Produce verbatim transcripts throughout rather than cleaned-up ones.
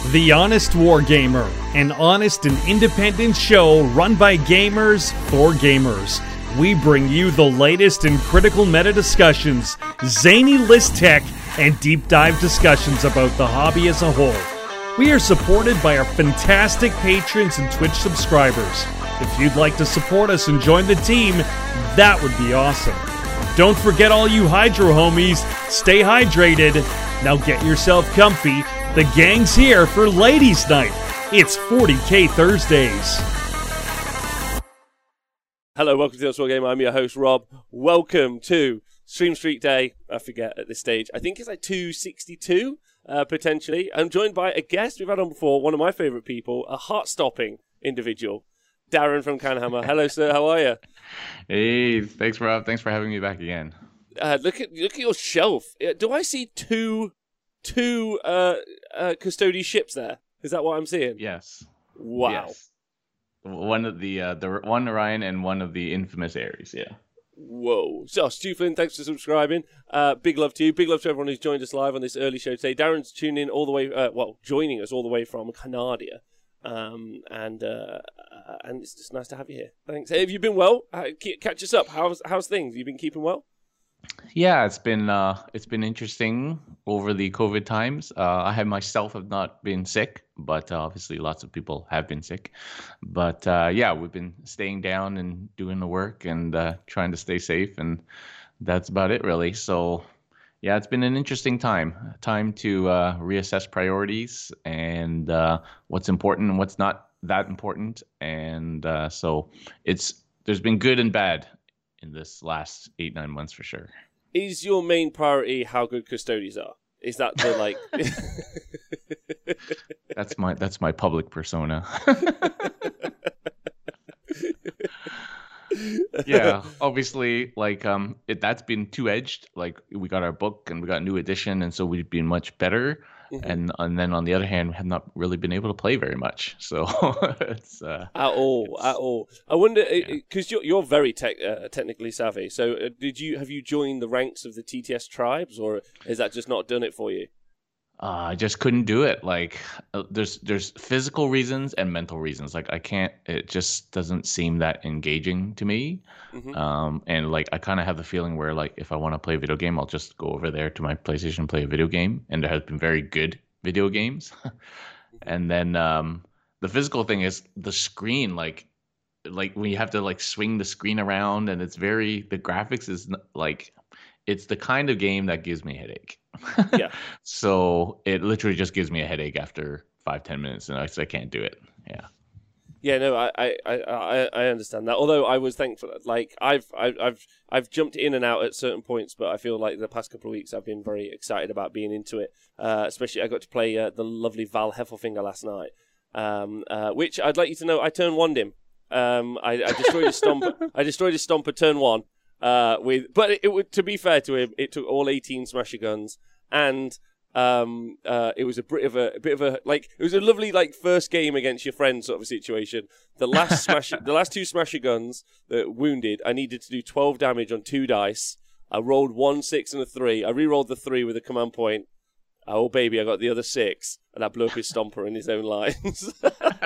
The Honest Wargamer, an honest and independent show run by gamers for gamers. We bring you the latest in critical meta discussions, zany list tech, and deep dive discussions about the hobby as a whole. We are supported by our fantastic patrons and Twitch subscribers. If you'd like to support us and join the team, that would be awesome. Don't forget, all you Hydro homies, stay hydrated. Now get yourself comfy. The gang's here for Ladies' Night. It's forty K Thursdays. Hello, welcome to the Honest Wargamer. I'm your host, Rob. Welcome to Stream Street Day. I forget at this stage. I think it's like two sixty-two, uh, potentially. I'm joined by a guest we've had on before, one of my favourite people, a heart-stopping individual, Darren from Canhammer. Hello, sir. How are you? Hey, thanks, Rob. Thanks for having me back again. Uh, look at look at your shelf. Uh, Do I see two two uh, uh, Custody ships there? Is that what I'm seeing? Yes. Wow. Yes. One of the uh, the one Orion and one of the infamous Ares. Yeah. Whoa. So, Stu Flynn, thanks for subscribing. Uh, big love to you. Big love to everyone who's joined us live on this early show today. Darren's tuning in all the way, uh, well, joining us all the way from Canada. Um, and uh, uh, and it's just nice to have you here. Thanks. Hey, have you been well? Uh, catch us up. How's how's things? You been keeping well? Yeah, it's been uh, it's been interesting over the COVID times. Uh, I have myself have not been sick, but uh, obviously lots of people have been sick. But uh, yeah, we've been staying down and doing the work and uh, trying to stay safe, and that's about it really. So yeah, it's been an interesting time. Time to uh, reassess priorities and uh, what's important and what's not that important. And uh, so it's there's been good and bad in this last eight, nine months for sure. Is your main priority how good custodians are? Is that the like? that's my that's my public persona. Yeah, obviously, like um, it that's been two edged. Like we got our book and we got a new edition, and so we've been much better. Mm-hmm. And and then on the other hand, we have not really been able to play very much. So it's uh, at all, it's, at all. I wonder because yeah. you're you're very tech, uh, technically savvy. So uh, did you have you joined the ranks of the T T S tribes, or is that just not done it for you? Uh, I just couldn't do it. Like uh, there's there's physical reasons and mental reasons. Like I can't. It just doesn't seem that engaging to me. Mm-hmm. Um, and like I kind of have the feeling where like if I want to play a video game, I'll just go over there to my PlayStation and play a video game. And there has been very good video games. And then um, the physical thing is the screen. Like like when you have to like swing the screen around, and it's very the graphics is like it's the kind of game that gives me a headache. Yeah. So it literally just gives me a headache after five, ten minutes, and I, I can't do it. Yeah. Yeah, no, I, I, I, I understand that. Although I was thankful, like I've, I've, I've, I've jumped in and out at certain points, but I feel like the past couple of weeks I've been very excited about being into it. Uh, especially, I got to play uh, the lovely Val Heffelfinger last night, um, uh, which I'd like you to know I turn one him. Um, I, I destroyed his stomper. I destroyed his stomper turn one. Uh, with, but it, it would, to be fair to him, it took all eighteen smasher guns, and um, uh, it was a bit of a, a bit of a like it was a lovely like first game against your friend sort of a situation. The last smasher, the last two smasher guns that wounded, I needed to do twelve damage on two dice. I rolled one six and a three. I re-rolled the three with a command point. Oh baby, I got the other six, and I blew up his stomper in his own lines.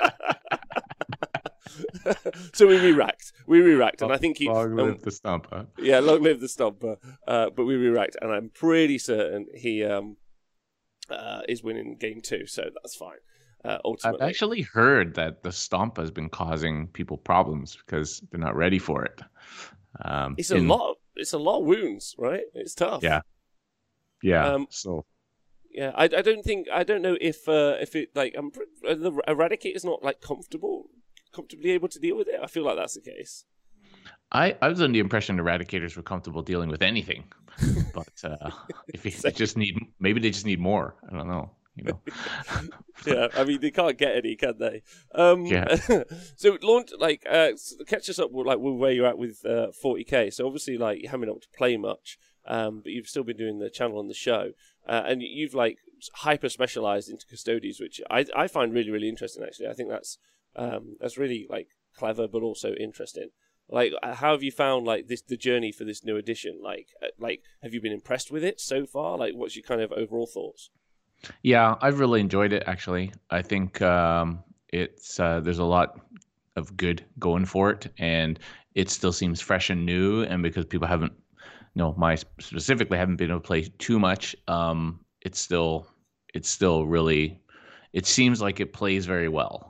So we re-racked. We re-racked, and I think he... Long live um, the Stomper. Yeah, long live the Stomper. Uh, but we re-racked, and I'm pretty certain he um, uh, is winning game two, so that's fine. Uh, ultimately. I've actually heard that the Stomp has been causing people problems because they're not ready for it. Um, it's a in... lot. Of, it's a lot of wounds, right? It's tough. Yeah. Yeah. Um, so... Yeah, I, I don't think... I don't know if uh, if it, like... I'm, the Eradicator's not, like, comfortable... comfortably able to deal with it? I feel like that's the case. I, I was under the impression Eradicators were comfortable dealing with anything, but uh, if you, they just need, maybe they just need more. I don't know. You know. Yeah, I mean they can't get any, can they? Um, yeah. So launch like uh, catch us up with like where you're at with uh, forty K. So obviously like you haven't been able to play much, um, but you've still been doing the channel and the show, uh, and you've like hyper specialized into custodies, which I I find really really interesting. Actually, I think that's. Um, that's really like clever, but also interesting. Like, how have you found like this the journey for this new edition? Like, like have you been impressed with it so far? Like, what's your kind of overall thoughts? Yeah, I've really enjoyed it actually. I think um, it's uh, there's a lot of good going for it, and it still seems fresh and new. And because people haven't, no, my specifically haven't been able to play too much, um, it's still it's still really, it seems like it plays very well.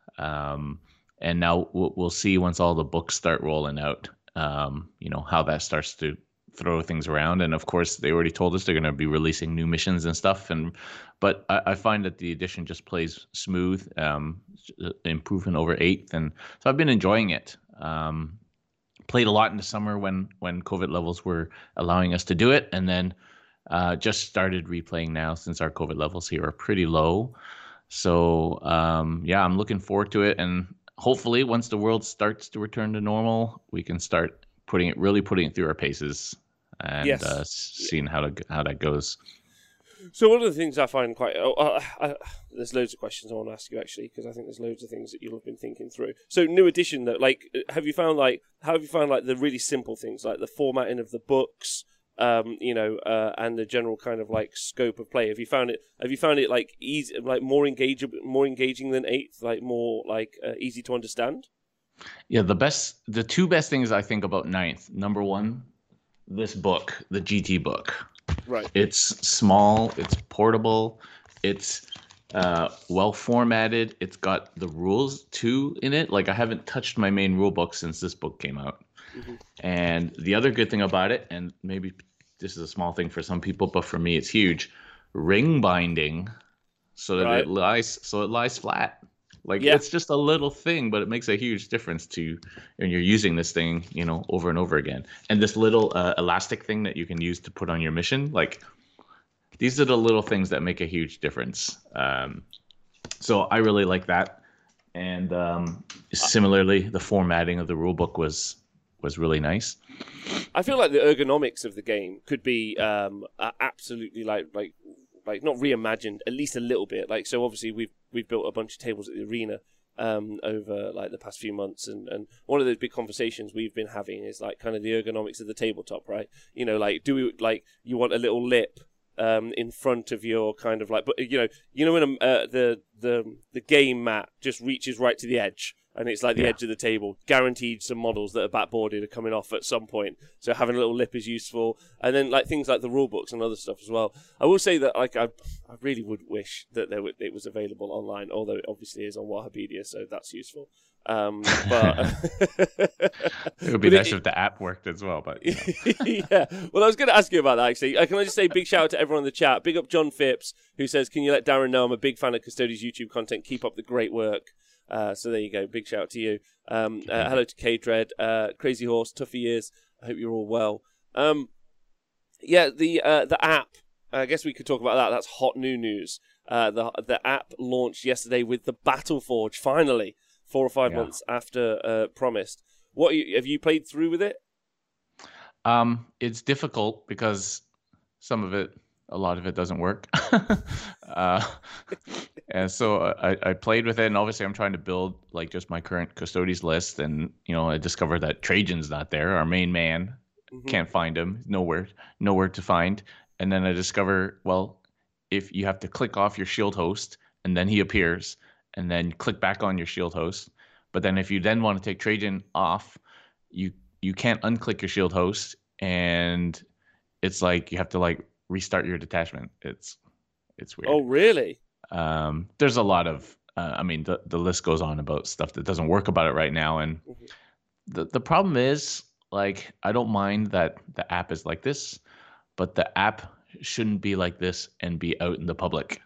Um, and now we'll, we'll see once all the books start rolling out, um, you know, how that starts to throw things around. And of course, they already told us they're going to be releasing new missions and stuff. And but I, I find that the edition just plays smooth, um, improvement over eighth, and so I've been enjoying it. Um, played a lot in the summer when when COVID levels were allowing us to do it, and then uh, just started replaying now since our COVID levels here are pretty low. So um, yeah, I'm looking forward to it, and hopefully, once the world starts to return to normal, we can start putting it really putting it through our paces and Yes. uh, seeing how to how that goes. So one of the things I find quite oh, uh, I, there's loads of questions I want to ask you actually, because I think there's loads of things that you'll have been thinking through. So new edition, that like, have you found like how have you found like the really simple things like the formatting of the books, um, you know, uh, and the general kind of like scope of play? Have you found it? Have you found it like easy, like more engaging, more engaging than eighth, like more like uh, easy to understand? Yeah, the best, the two best things I think about ninth. Number one, this book, the G T book. Right. It's small, it's portable, it's uh, well formatted. It's got the rules too in it. Like I haven't touched my main rule book since this book came out. Mm-hmm. And the other good thing about it, and maybe this is a small thing for some people, but for me it's huge, ring binding, so that right. it lies so it lies flat. Like yeah. It's just a little thing, but it makes a huge difference to when you're using this thing, you know, over and over again. And this little uh, elastic thing that you can use to put on your mission, like these are the little things that make a huge difference. Um, so I really like that. And um, similarly, the formatting of the rulebook was was really nice. I feel like the ergonomics of the game could be um, absolutely like like. like not reimagined, at least a little bit. Like so, obviously we've we've built a bunch of tables at the arena um, over like the past few months, and, and one of those big conversations we've been having is like kind of the ergonomics of the tabletop, right? You know, like do we like you want a little lip um, in front of your kind of like, but you know, you know when a, uh, the the the game mat just reaches right to the edge. And it's like the yeah. edge of the table. Guaranteed some models that are backboarded are coming off at some point. So having a little lip is useful. And then like things like the rule books and other stuff as well. I will say that like I I really would wish that there w- it was available online, although it obviously is on Wahapedia, so that's useful. Um, but it would be nice it, if the app worked as well. But you know. Yeah, well, I was going to ask you about that actually. Can I just say big shout out to everyone in the chat? Big up John Phipps, who says, "Can you let Darren know I'm a big fan of Custodia's YouTube content? Keep up the great work." Uh, so there you go. Big shout out to you. Um, uh, hello to K-Dread, uh, Crazy Horse, Tuffy Ears. I hope you're all well. Um, yeah, the uh, the app. I guess we could talk about that. That's hot new news. Uh, the the app launched yesterday with the Battleforge. Finally, four or five yeah. months after uh, promised. What you, have you played through with it? Um, it's difficult because some of it. A lot of it doesn't work. uh, and so I, I played with it, and obviously I'm trying to build like just my current Custodes list, and you know I discovered that Trajan's not there, our main man. Mm-hmm. Can't find him, nowhere, nowhere to find. And then I discover, well, if you have to click off your shield host, and then he appears, and then click back on your shield host. But then if you then want to take Trajan off, you you can't unclick your shield host, and it's like you have to like restart your detachment. It's it's weird. Oh, really? Um, there's a lot of, uh, I mean, the, the list goes on about stuff that doesn't work about it right now. And mm-hmm. the, the problem is, like, I don't mind that the app is like this, but the app shouldn't be like this and be out in the public.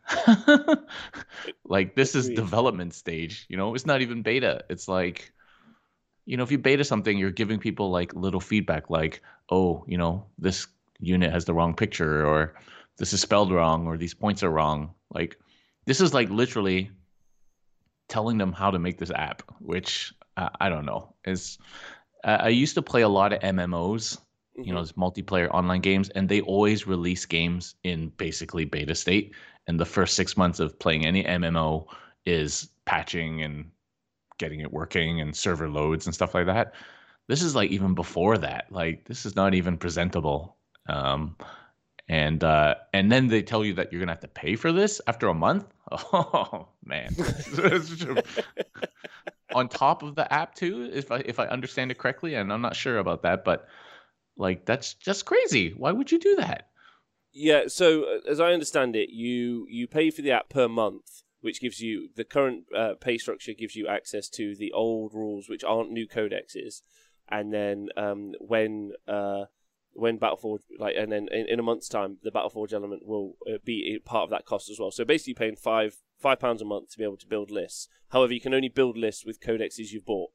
Like, this is development stage, you know? It's not even beta. It's like, you know, if you beta something, you're giving people, like, little feedback, like, oh, you know, this unit has the wrong picture, or this is spelled wrong, or these points are wrong. Like this is like literally telling them how to make this app, which uh, I don't know is uh, I used to play a lot of M M Os, mm-hmm. you know, those multiplayer online games, and they always release games in basically beta state, and the first six months of playing any M M O is patching and getting it working and server loads and stuff like that. This is like even before that. Like this is not even presentable. Um, and uh, and then they tell you that you're gonna have to pay for this after a month. Oh man! On top of the app too, if I if I understand it correctly, and I'm not sure about that, but like that's just crazy. Why would you do that? Yeah. So uh, as I understand it, you you pay for the app per month, which gives you the current uh, pay structure gives you access to the old rules, which aren't new codexes, and then um, when uh, when Battleforge like, and then in, in a month's time, the Battleforge element will uh, be part of that cost as well. So basically, paying five five pounds a month to be able to build lists. However, you can only build lists with codexes you've bought.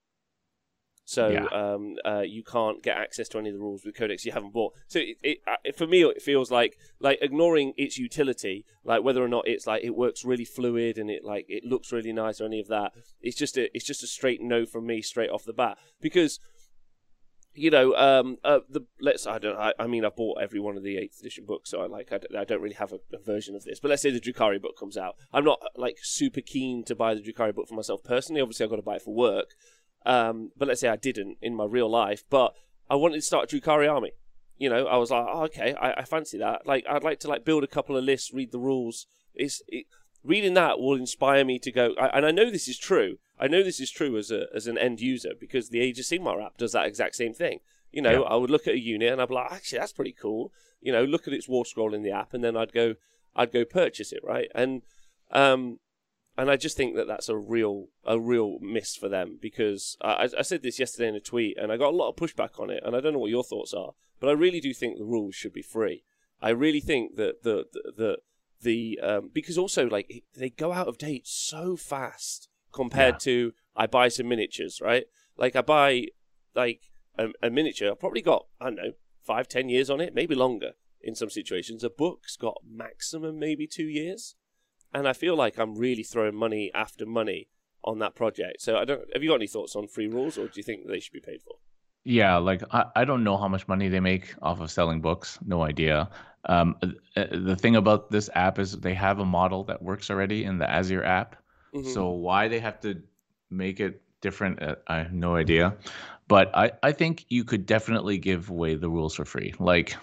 So Yeah. um, uh, you can't get access to any of the rules with codex you haven't bought. So it, it, uh, for me, it feels like like ignoring its utility, like whether or not it's like it works really fluid and it like it looks really nice or any of that. It's just a it's just a straight no from me straight off the bat, because you know um uh, the let's I don't I, I mean I bought every one of the eighth edition books, so I like I, I don't really have a, a version of this. But let's say the Drukhari book comes out, I'm not like super keen to buy the Drukhari book for myself personally. Obviously, I've got to buy it for work. Um, but let's say I didn't in my real life, but I wanted to start a Drukhari army. You know, I was like, oh, okay, I, I fancy that. Like, I'd like to like build a couple of lists, read the rules. It's it, reading that will inspire me to go. I, and I know this is true. I know this is true as a as an end user, because the Age of Sigmar app does that exact same thing. You know, Yeah. I would look at a unit and I'd be like, actually, that's pretty cool. You know, look at its war scroll in the app, and then I'd go, I'd go purchase it, right? And um. And I just think that that's a real a real miss for them, because I, I said this yesterday in a tweet, and I got a lot of pushback on it, and I don't know what your thoughts are, but I really do think the rules should be free. I really think that the the the, the um, because also like they go out of date so fast compared Yeah. to I buy some miniatures, right? Like I buy like a, a miniature, I've probably got I don't know five ten years on it, maybe longer in some situations. A book's got maximum maybe two years. And I feel like I'm really throwing money after money on that project. So I don't. Have you got any thoughts on free rules, or do you think they should be paid for? Yeah, like I, I don't know how much money they make off of selling books. No idea. Um, uh, the thing about this app is they have a model that works already in the Azure app. Mm-hmm. So why they have to make it different, uh, I have no idea. But I, I think you could definitely give away the rules for free. Like,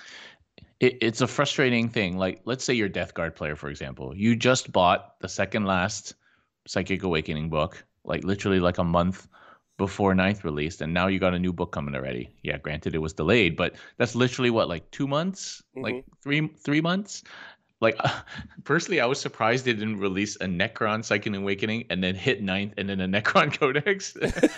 it, it's a frustrating thing. Like, let's say you're Death Guard player, for example. You just bought the second last Psychic Awakening book, like literally like a month before ninth released, and now you got a new book coming already. Yeah, granted it was delayed, but that's literally what, like two months, Mhm. like three three months. Like personally, I was surprised they didn't release a Necron Psychic Awakening and then hit ninth and then a Necron Codex.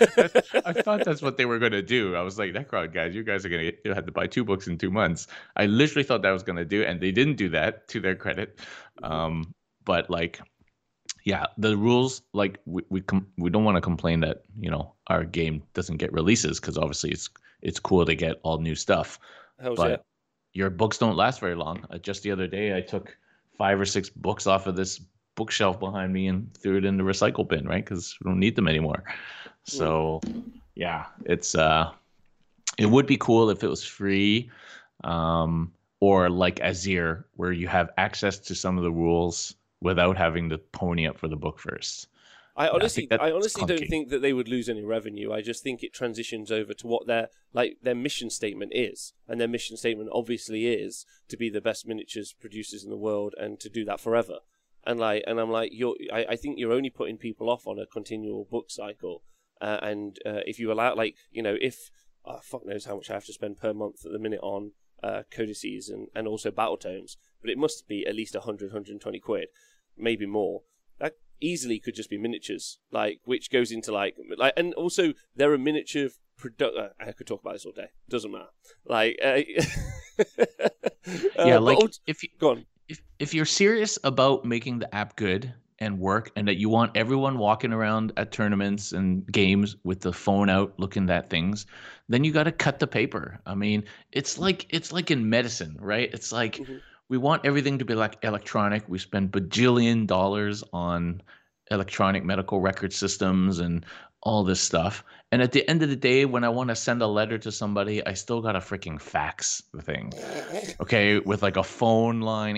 I thought that's what they were gonna do. I was like, Necron guys, you guys are gonna you have to buy two books in two months. I literally thought that was gonna do, and they didn't do that, to their credit. Um, but like, yeah, the rules, like we we com- we don't want to complain that, you know, our game doesn't get releases, because obviously it's it's cool to get all new stuff. How's But it? your books don't last very long. Uh, just the other day, I took five or six books off of this bookshelf behind me and threw it in the recycle bin, right? Because we don't need them anymore. So, yeah, it's uh, it would be cool if it was free, um, or like Azir, where you have access to some of the rules without having to pony up for the book first. I honestly, think I, that's honestly don't clunky. think that they would lose any revenue. I just think it transitions over to what their like their mission statement is, and their mission statement obviously is to be the best miniatures producers in the world and to do that forever. And like, and I'm like, you're, I, I think you're only putting people off on a continual book cycle. Uh, and uh, if you allow, like, you know, if oh, fuck knows how much I have to spend per month at the minute on uh, codices and and also battle tomes, but it must be at least one hundred, one hundred twenty quid, maybe more. That easily could just be miniatures, like, which goes into like like and also there are miniature produ- uh, I could talk about this all day, doesn't matter, like uh, Yeah, uh, like but, if you, go on. if if you're serious about making the app good and work, and that you want everyone walking around at tournaments and games with the phone out looking at things, then you got to cut the paper. I mean, it's like it's like in medicine, right? It's like Mhm. we want everything to be like electronic. We spend bajillion dollars on electronic medical record systems and all this stuff. And at the end of the day, when I want to send a letter to somebody, I still got to freaking fax the thing. Okay, with like a phone line.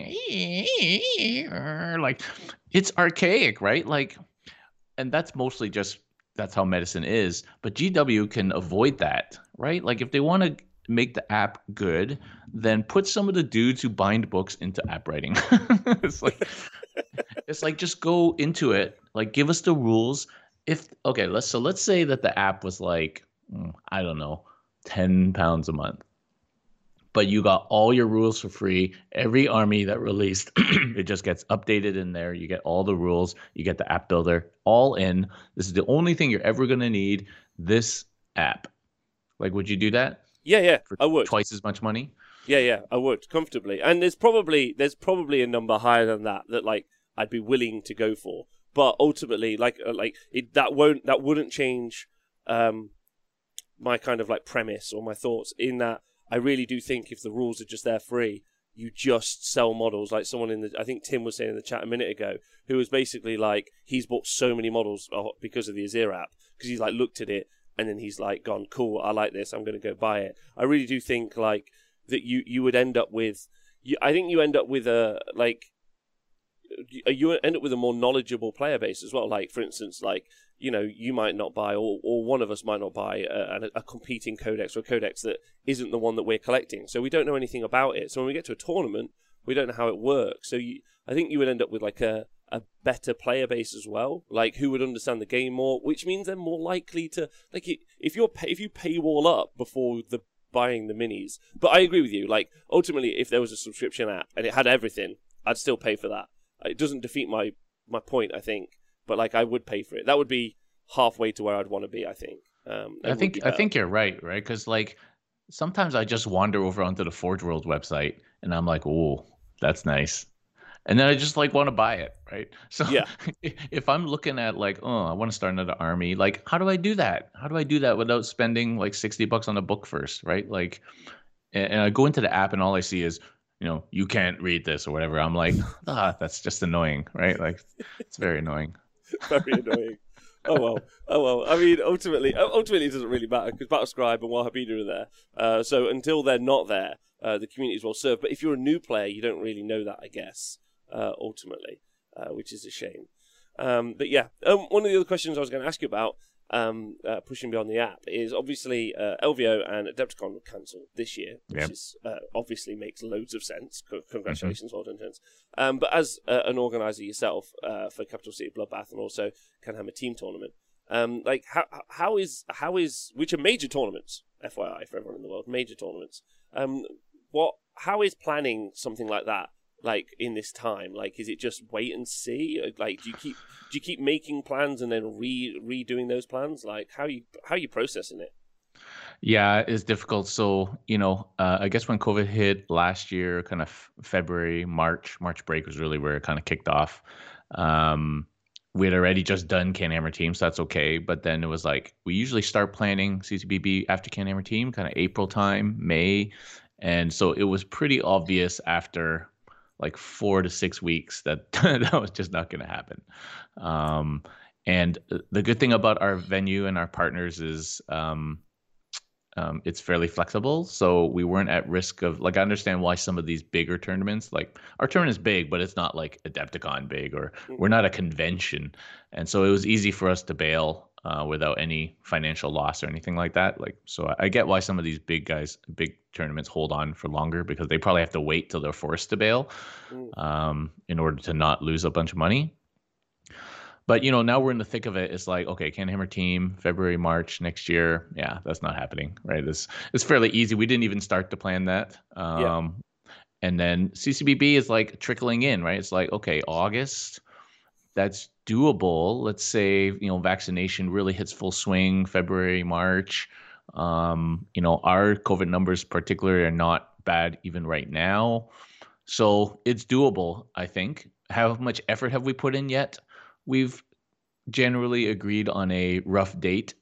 Like, it's archaic, right? Like, and that's mostly just that's how medicine is. But G W can avoid that, right? Like, if they want to make the app good, then put some of the dudes who bind books into app writing. It's like it's like just go into it. Like give us the rules. If okay, let's so let's say that the app was like mm, I don't know, ten pounds a month. But you got all your rules for free. Every army that released, it just gets updated in there. You get all the rules. You get the app builder all in. This is the only thing you're ever going to need, this app. Like, would you do that? Yeah, yeah, for I would. Twice as much money? Yeah, yeah, I would comfortably. And there's probably there's probably a number higher than that that like I'd be willing to go for. But ultimately, like uh, like it, that won't that wouldn't change um, my kind of like premise or my thoughts in that. I really do think if the rules are just there free, you just sell models. Like someone in the, I think Tim was saying in the chat a minute ago, who was basically like, he's bought so many models because of the Azir app, because he's like looked at it and then he's like gone, cool, I like this, I'm going to go buy it. I really do think like that you, you would end up with, you, I think you end up with a, like, you end up with a more knowledgeable player base as well. Like, for instance, like, you know, you might not buy, or, or one of us might not buy a, a, a competing codex or a codex that isn't the one that we're collecting. So we don't know anything about it. So when we get to a tournament, we don't know how it works. So you, I think you would end up with like a, a better player base as well, like who would understand the game more, which means they're more likely to, like, if you're if you paywall up before the buying the minis. But I agree with you. Like, ultimately, if there was a subscription app and it had everything, I'd still pay for that. It doesn't defeat my, my point, I think, but like I would pay for it. That would be halfway to where I'd want to be, I think. Um, I think I think you're right, right? Because like sometimes I just wander over onto the Forge World website and I'm like, oh, that's nice, and then I just like want to buy it, right? So yeah. if I'm looking at like, oh, I want to start another army, like how do I do that? How do I do that without spending like sixty bucks on a book first, right? Like, and, and I go into the app and all I see is, you know, you can't read this or whatever. I'm like, ah, that's just annoying, right? Like, it's very annoying. Very annoying. Oh well, oh well. I mean, ultimately, ultimately, it doesn't really matter because Battlescribe and Wahhabita are there. Uh, so until they're not there, uh, the community is well served. But if you're a new player, you don't really know that, I guess. Uh, ultimately, uh, which is a shame. Um, but yeah, um, one of the other questions I was going to ask you about, um, uh, pushing beyond the app, is obviously uh, L V O and Adepticon were cancelled this year, which yep. is uh, obviously makes loads of sense. C- congratulations, mm-hmm. well done, gents. Um, but as uh, an organizer yourself uh, for Capital City Bloodbath and also Canhammer Team Tournament, um, like how how is how is which are major tournaments, F Y I for everyone in the world, major tournaments. Um, what how is planning something like that? Like in this time, like is it just wait and see? Like do you keep do you keep making plans and then re redoing those plans? Like how you how are you processing it? Yeah, it's difficult. So you know, uh, I guess when COVID hit last year, kind of February, March, March break was really where it kind of kicked off. Um, we had already just done Canhammer Team, so that's okay. But then it was like we usually start planning C C B B after Canhammer Team, kind of April time, May, and so it was pretty obvious after like four to six weeks that that was just not going to happen. Um, and the good thing about our venue and our partners is um, um, it's fairly flexible. So we weren't at risk of, like, I understand why some of these bigger tournaments, like our tournament is big, but it's not like Adepticon big, or we're not a convention. And so it was easy for us to bail uh, without any financial loss or anything like that. Like, so I, I get why some of these big guys, big tournaments hold on for longer, because they probably have to wait till they're forced to bail um, in order to not lose a bunch of money. But, you know, now we're in the thick of it. It's like, okay, Canhammer Team, February, March next year. Yeah, that's not happening, right? It's, it's fairly easy. We didn't even start to plan that. Um, yeah. And then C C B B is like trickling in, right? It's like, okay, August, that's doable. Let's say, you know, vaccination really hits full swing, February, March. Um, you know, our COVID numbers particularly are not bad even right now. So it's doable, I think. How much effort have we put in yet? We've generally agreed on a rough date,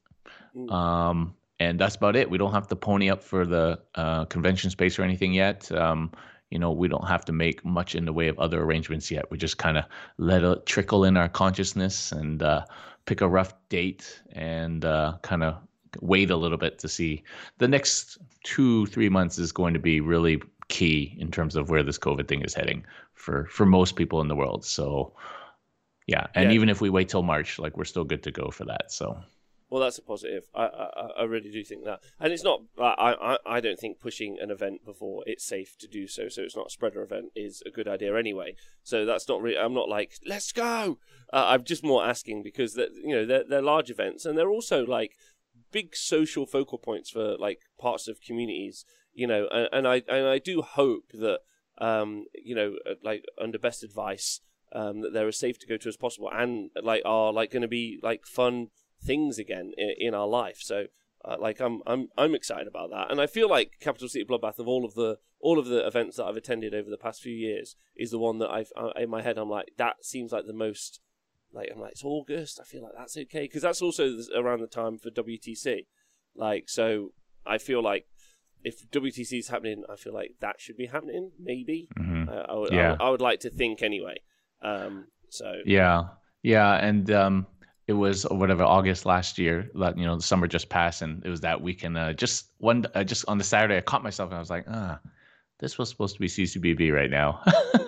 um, and that's about it. We don't have to pony up for the uh, convention space or anything yet. Um, you know, we don't have to make much in the way of other arrangements yet. We just kind of let it trickle in our consciousness and uh, pick a rough date and uh, kind of wait a little bit to see. The next two, three months is going to be really key in terms of where this COVID thing is heading for, for most people in the world. So, yeah. And yeah. even if we wait till March, like, we're still good to go for that. So, Well, that's a positive. I, I I really do think that, and it's not. I I I don't think pushing an event before it's safe to do so. So it's not a spreader event is a good idea anyway. So that's not really. I'm not like let's go. Uh, I'm just more asking because that you know they're they're large events and they're also like big social focal points for like parts of communities. You know, and, and I and I do hope that um you know like under best advice um that they're as safe to go to as possible and like are like going to be like fun things again in, in our life. So uh, like I'm I'm I'm excited about that, and I feel like Capital City Bloodbath of all of the all of the events that I've attended over the past few years is the one that I've uh, in my head I'm like that seems like the most like I'm like it's August. I feel like that's okay because that's also around the time for W T C. Like so, I feel like if W T C is happening, I feel like that should be happening. Maybe Mm-hmm. uh, I would Yeah. I would I would like to think anyway. Um, so Yeah, yeah, and um, it was whatever August last year. Like, you know, the summer just passed, and it was that weekend. Uh, just one, uh, just on the Saturday, I caught myself, and I was like, ah, this was supposed to be C C B B right now,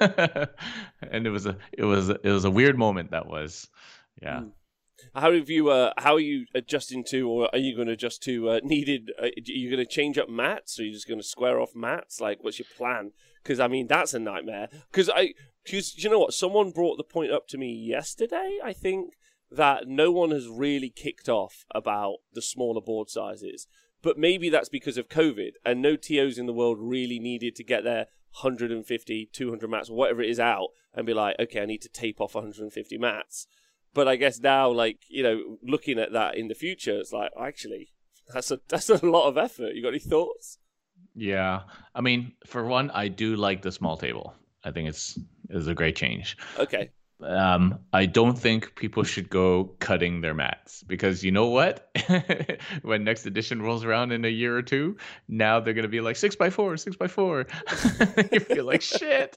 and it was a, it was, it was a weird moment. That was, yeah. Mm. How have you? Uh, how are you adjusting to, or are you going to adjust to uh, needed? Uh, are you going to change up mats, or are you just going to square off mats? Like, what's your plan? Because I mean, that's a nightmare. Because I, because you know what? Someone brought the point up to me yesterday. I think that no one has really kicked off about the smaller board sizes, but maybe that's because of COVID, and no T Os in the world really needed to get their one hundred fifty, two hundred mats, or whatever it is out, and be like, okay, I need to tape off one hundred fifty mats. But I guess now, like, you know, looking at that in the future, it's like, actually, that's a that's a lot of effort. You got any thoughts? Yeah, I mean, for one, I do like the small table. I think it's is a great change. Okay. Um, I don't think people should go cutting their mats because you know what? When next edition rolls around in a year or two, now they're gonna be like six by four, six by four. You feel like shit.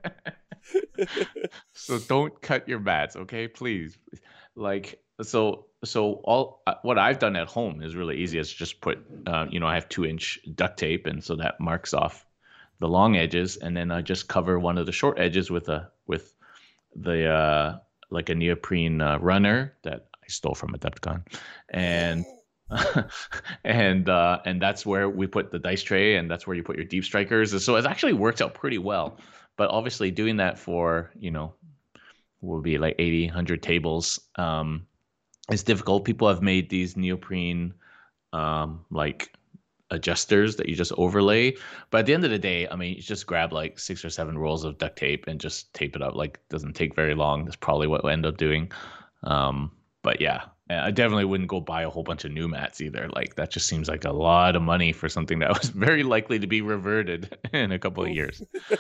So don't cut your mats, okay? Please. Like so, so all uh, what I've done at home is really easy. It's just put, uh, you know, I have two inch duct tape, and so that marks off the long edges, and then I just cover one of the short edges with a with the uh, like a neoprene uh, runner that I stole from Adepticon, and and uh, and that's where we put the dice tray, and that's where you put your deep strikers. So it actually works out pretty well. But obviously, doing that for you know will be like eighty, one hundred tables. Um, it's difficult. People have made these neoprene um, like adjusters that you just overlay. But at the end of the day, I mean, you just grab like six or seven rolls of duct tape and just tape it up. Like, it doesn't take very long. That's probably what we'll end up doing. Um, but yeah, I definitely wouldn't go buy a whole bunch of new mats either. Like, that just seems like a lot of money for something that was very likely to be reverted in a couple of years.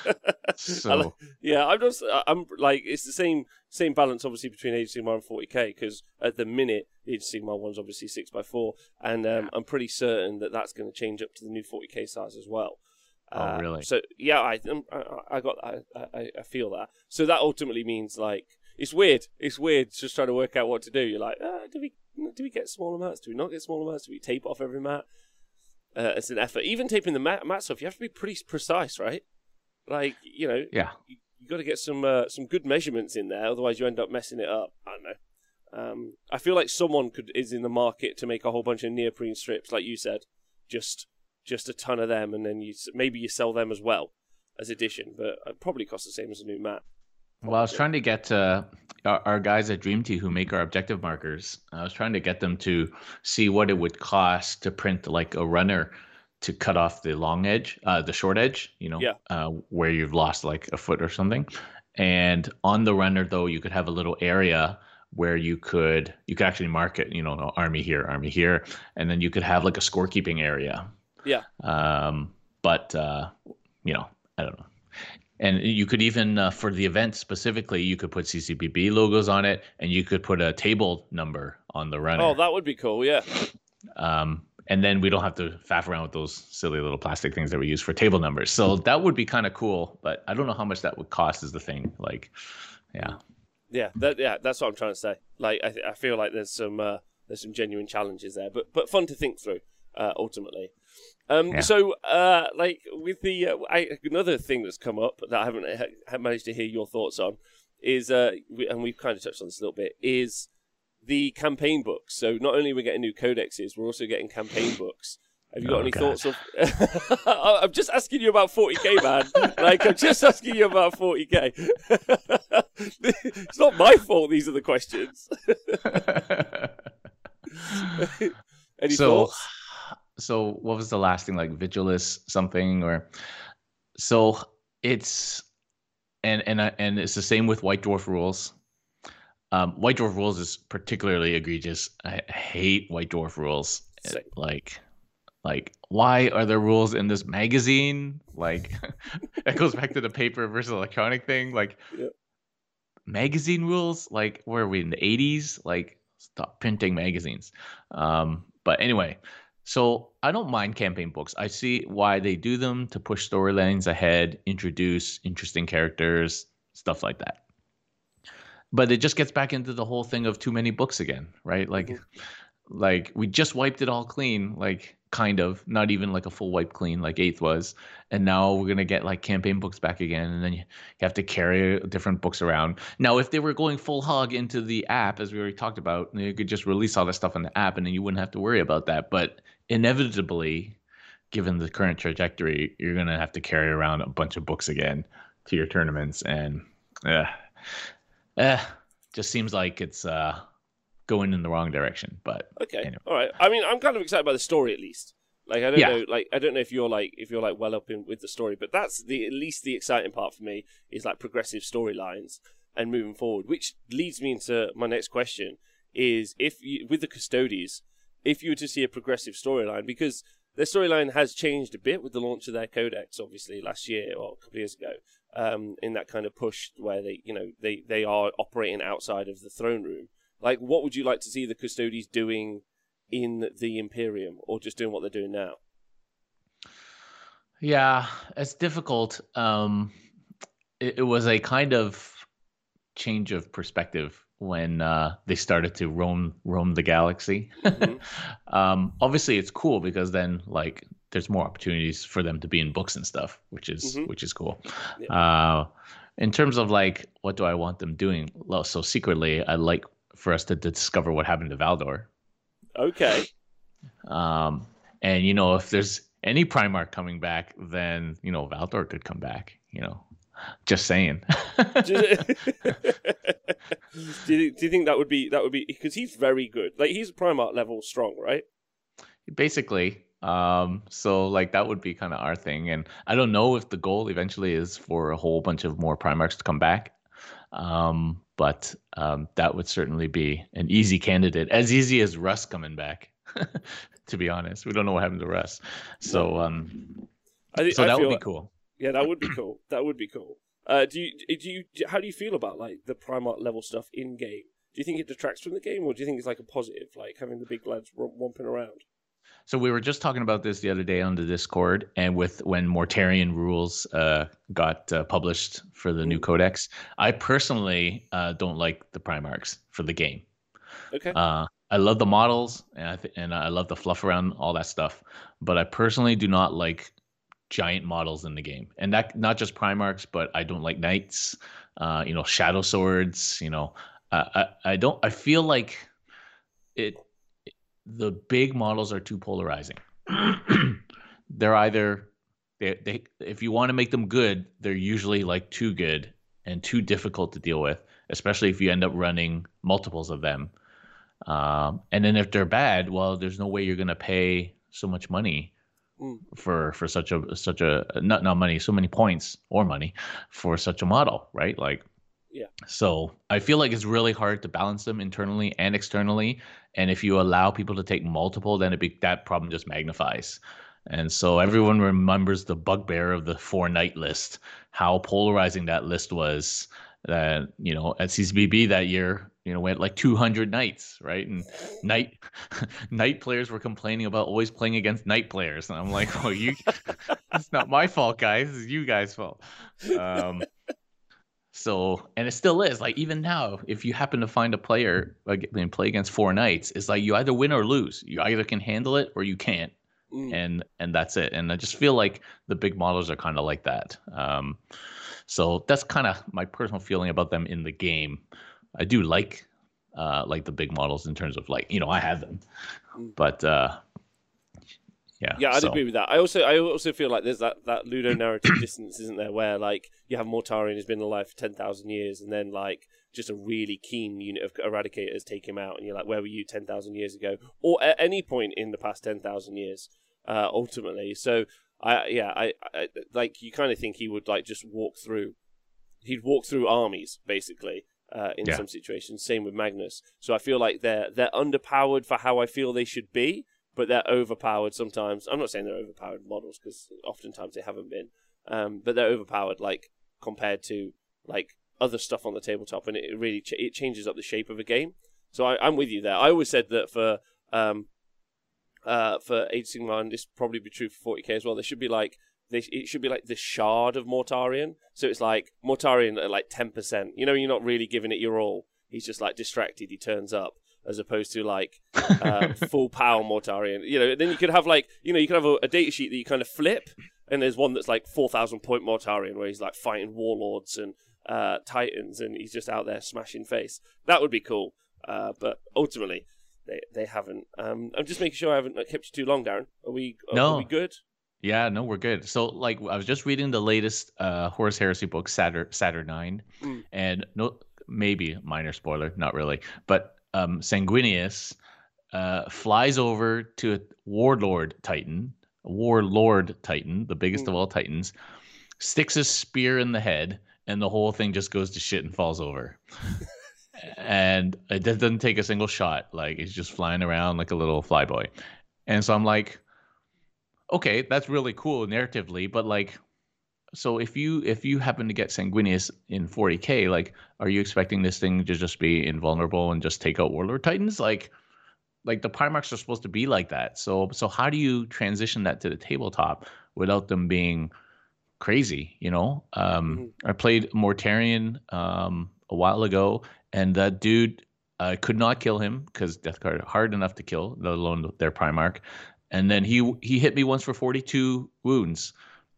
So yeah, I'm just I'm like it's the same same balance obviously between Age of Sigmar and forty K because at the minute the Age of Sigmar one's obviously six by four, and um, I'm pretty certain that that's going to change up to the new forty K size as well. Oh, uh, really? So yeah, I I, I got I, I I feel that. So that ultimately means like it's weird. It's weird just trying to work out what to do. You're like, uh, do we do we get smaller mats? Do we not get smaller mats? Do we tape off every mat? Uh, it's an effort. Even taping the mat mats off, you have to be pretty precise, right? Like, you know, yeah, you, you got to get some uh, some good measurements in there, otherwise you end up messing it up. I don't know. Um, I feel like someone could is in the market to make a whole bunch of neoprene strips, like you said, just just a ton of them, and then you maybe you sell them as well as addition, but it probably costs the same as a new mat. Probably. Well, I was trying to get uh, our, our guys at Dream Tea who make our objective markers. I was trying to get them to see what it would cost to print like a runner to cut off the long edge, uh, the short edge, you know, yeah. uh, where you've lost like a foot or something. And on the runner, though, you could have a little area where you could you could actually mark it, you know, no, army here, army here, and then you could have like a scorekeeping area. Yeah. Um, but uh, you know, I don't know. And you could even, uh, for the event specifically, you could put C C B B logos on it, and you could put a table number on the runner. Oh, that would be cool, yeah. Um, and then we don't have to faff around with those silly little plastic things that we use for table numbers. So that would be kind of cool, but I don't know how much that would cost is the thing. Like, yeah. Yeah, that, yeah, that's what I'm trying to say. Like, I, th- I feel like there's some uh, there's some genuine challenges there, but but fun to think through, uh, ultimately. Um, Yeah. So, uh, like, with the uh, I, another thing that's come up that I haven't ha- managed to hear your thoughts on is, uh, we, and we've kind of touched on this a little bit, is the campaign books. So not only are we getting new codexes, we're also getting campaign books. Have you got oh, any God. thoughts of... I'm just asking you about forty K, man. Like, I'm just asking you about forty K. It's not my fault these are the questions. Any so, thoughts? So what was the last thing? Like Vigilus something or... So it's... And, and, and it's the same with White Dwarf Rules. Um, White Dwarf Rules is particularly egregious. I hate White Dwarf Rules. Same. Like... Like, why are there rules in this magazine? Like, that goes back to the paper versus electronic thing. Like, yep. magazine rules? Like, where are we, in the eighties? Like, stop printing magazines. Um, but anyway, so I don't mind campaign books. I see why they do them, to push storylines ahead, introduce interesting characters, stuff like that. But it just gets back into the whole thing of too many books again, right? Like, mm-hmm. like we just wiped it all clean, like... kind of, not even like a full wipe clean like eighth was, and now we're gonna get like campaign books back again, and then you, you have to carry different books around. Now if they were going full hog into the app, as we already talked about, you could just release all that stuff in the app and then you wouldn't have to worry about that. But inevitably, given the current trajectory, you're gonna have to carry around a bunch of books again to your tournaments, and uh, uh just seems like it's uh going in the wrong direction. But okay, anyway. All right. I mean, I'm kind of excited by the story at least. Like, I don't yeah. know, like I don't know if you're like if you're like well up in with the story, but that's the at least the exciting part for me is like progressive storylines and moving forward, which leads me into my next question: is if you, with the Custodes, if you were to see a progressive storyline, because their storyline has changed a bit with the launch of their codex, obviously last year or a couple of years ago, um, in that kind of push where they, you know, they they are operating outside of the throne room. Like, what would you like to see the Custodes doing in the Imperium, or just doing what they're doing now? Yeah, it's difficult. Um, it, it was a kind of change of perspective when uh, they started to roam roam the galaxy. Mm-hmm. um, obviously, it's cool because then, like, there's more opportunities for them to be in books and stuff, which is mm-hmm. which is cool. Yeah. Uh, in terms of like, what do I want them doing? Well, so secretly, I like for us to discover what happened to Valdor. Okay. Um, and you know, if there's any Primarch coming back, then you know Valdor could come back. You know, just saying. do, you, do you think that would be that would be because he's very good? Like, he's Primarch level strong, right? Basically. Um, so like that would be kind of our thing, and I don't know if the goal eventually is for a whole bunch of more Primarchs to come back. Um, but um, that would certainly be an easy candidate, as easy as Russ coming back. To be honest, we don't know what happened to Russ, so um, I think, so I that feel, would be cool. Yeah, that would be cool. That would be cool. Uh, do you do you how do you feel about like the Primarch level stuff in game? Do you think it detracts from the game, or do you think it's like a positive, like having the big lads romping around? So we were just talking about this the other day on the Discord, and with when Mortarion rules uh, got uh, published for the mm. new codex, I personally uh, don't like the Primarchs for the game. Okay. Uh, I love the models, and I th- and I love the fluff around all that stuff, but I personally do not like giant models in the game, and that not just Primarchs, but I don't like Knights, uh, you know, Shadow Swords. You know, uh, I I don't. I feel like it. The big models are too polarizing. They're either they, they if you want to make them good, they're usually like too good and too difficult to deal with, especially if you end up running multiples of them. Um, and then if they're bad, well, there's no way you're gonna pay so much money mm. for for such a such a not not money, so many points or money for such a model, right? Like. Yeah. So I feel like it's really hard to balance them internally and externally. And if you allow people to take multiple, then it be, that problem just magnifies. And so everyone remembers the bugbear of the four knight list, how polarizing that list was. That uh, you know, at C C B B that year, you know, we had like two hundred knights, right? And knight knight players were complaining about always playing against knight players, and I'm like, oh, you, it's not my fault, guys. It's you guys' fault. Um, So, and it still is, like, even now, if you happen to find a player like and play against four knights, it's like you either win or lose. You either can handle it or you can't. Mm. And and that's it. And I just feel like the big models are kind of like that. Um, so that's kind of my personal feeling about them in the game. I do like uh, like the big models in terms of like, you know, I have them, Mm. but uh, yeah, Yeah, I'd so. agree with that. I also I also feel like there's that, that ludonarrative distance, isn't there, where like you have Mortarion who's been alive for ten thousand years, and then like just a really keen unit of Eradicators take him out, and you're like, where were you ten thousand years ago, or at any point in the past ten thousand years, uh, ultimately. So I yeah I, I like you kind of think he would like just walk through, he'd walk through armies basically. Uh, in Yeah. some situations, same with Magnus. So I feel like they're they're underpowered for how I feel they should be, but they're overpowered sometimes. I'm not saying they're overpowered models because oftentimes they haven't been, um, but they're overpowered like compared to like other stuff on the tabletop, and it really ch- it changes up the shape of a game. So I, I'm with you there. I always said that for um, uh, for Age of Sigmar, and this probably be true for forty K as well. There should be like they it should be like the shard of Mortarion. So it's like Mortarion at like ten percent. You know, you're not really giving it your all. He's just like distracted. He turns up. As opposed to like uh, full power Mortarion, you know. Then you could have like you know you could have a, a data sheet that you kind of flip, and there's one that's like four thousand point Mortarion where he's like fighting warlords and uh, titans, and he's just out there smashing face. That would be cool, uh, but ultimately they they haven't. Um, I'm just making sure I haven't like, kept you too long, Darren. Are we are, No. are we good? Yeah, no, we're good. So, like, I was just reading the latest uh, Horus Heresy book, Saturn Saturnine, Mm. and no, maybe minor spoiler, not really, but um, Sanguinius uh, flies over to a warlord titan, a warlord titan, the biggest Mm. of all titans, sticks a spear in the head, and the whole thing just goes to shit and falls over. And it doesn't take a single shot. Like, it's just flying around like a little flyboy. And so I'm like, okay, that's really cool narratively, but like, so if you if you happen to get Sanguinius in forty K, like, are you expecting this thing to just be invulnerable and just take out Warlord Titans? Like, like the Primarchs are supposed to be like that. So so how do you transition that to the tabletop without them being crazy? You know, um, Mm-hmm. I played Mortarion um, a while ago, and that dude, I could not kill him because Death Guard are hard enough to kill, let alone their Primarch. And then he he hit me once for forty-two wounds.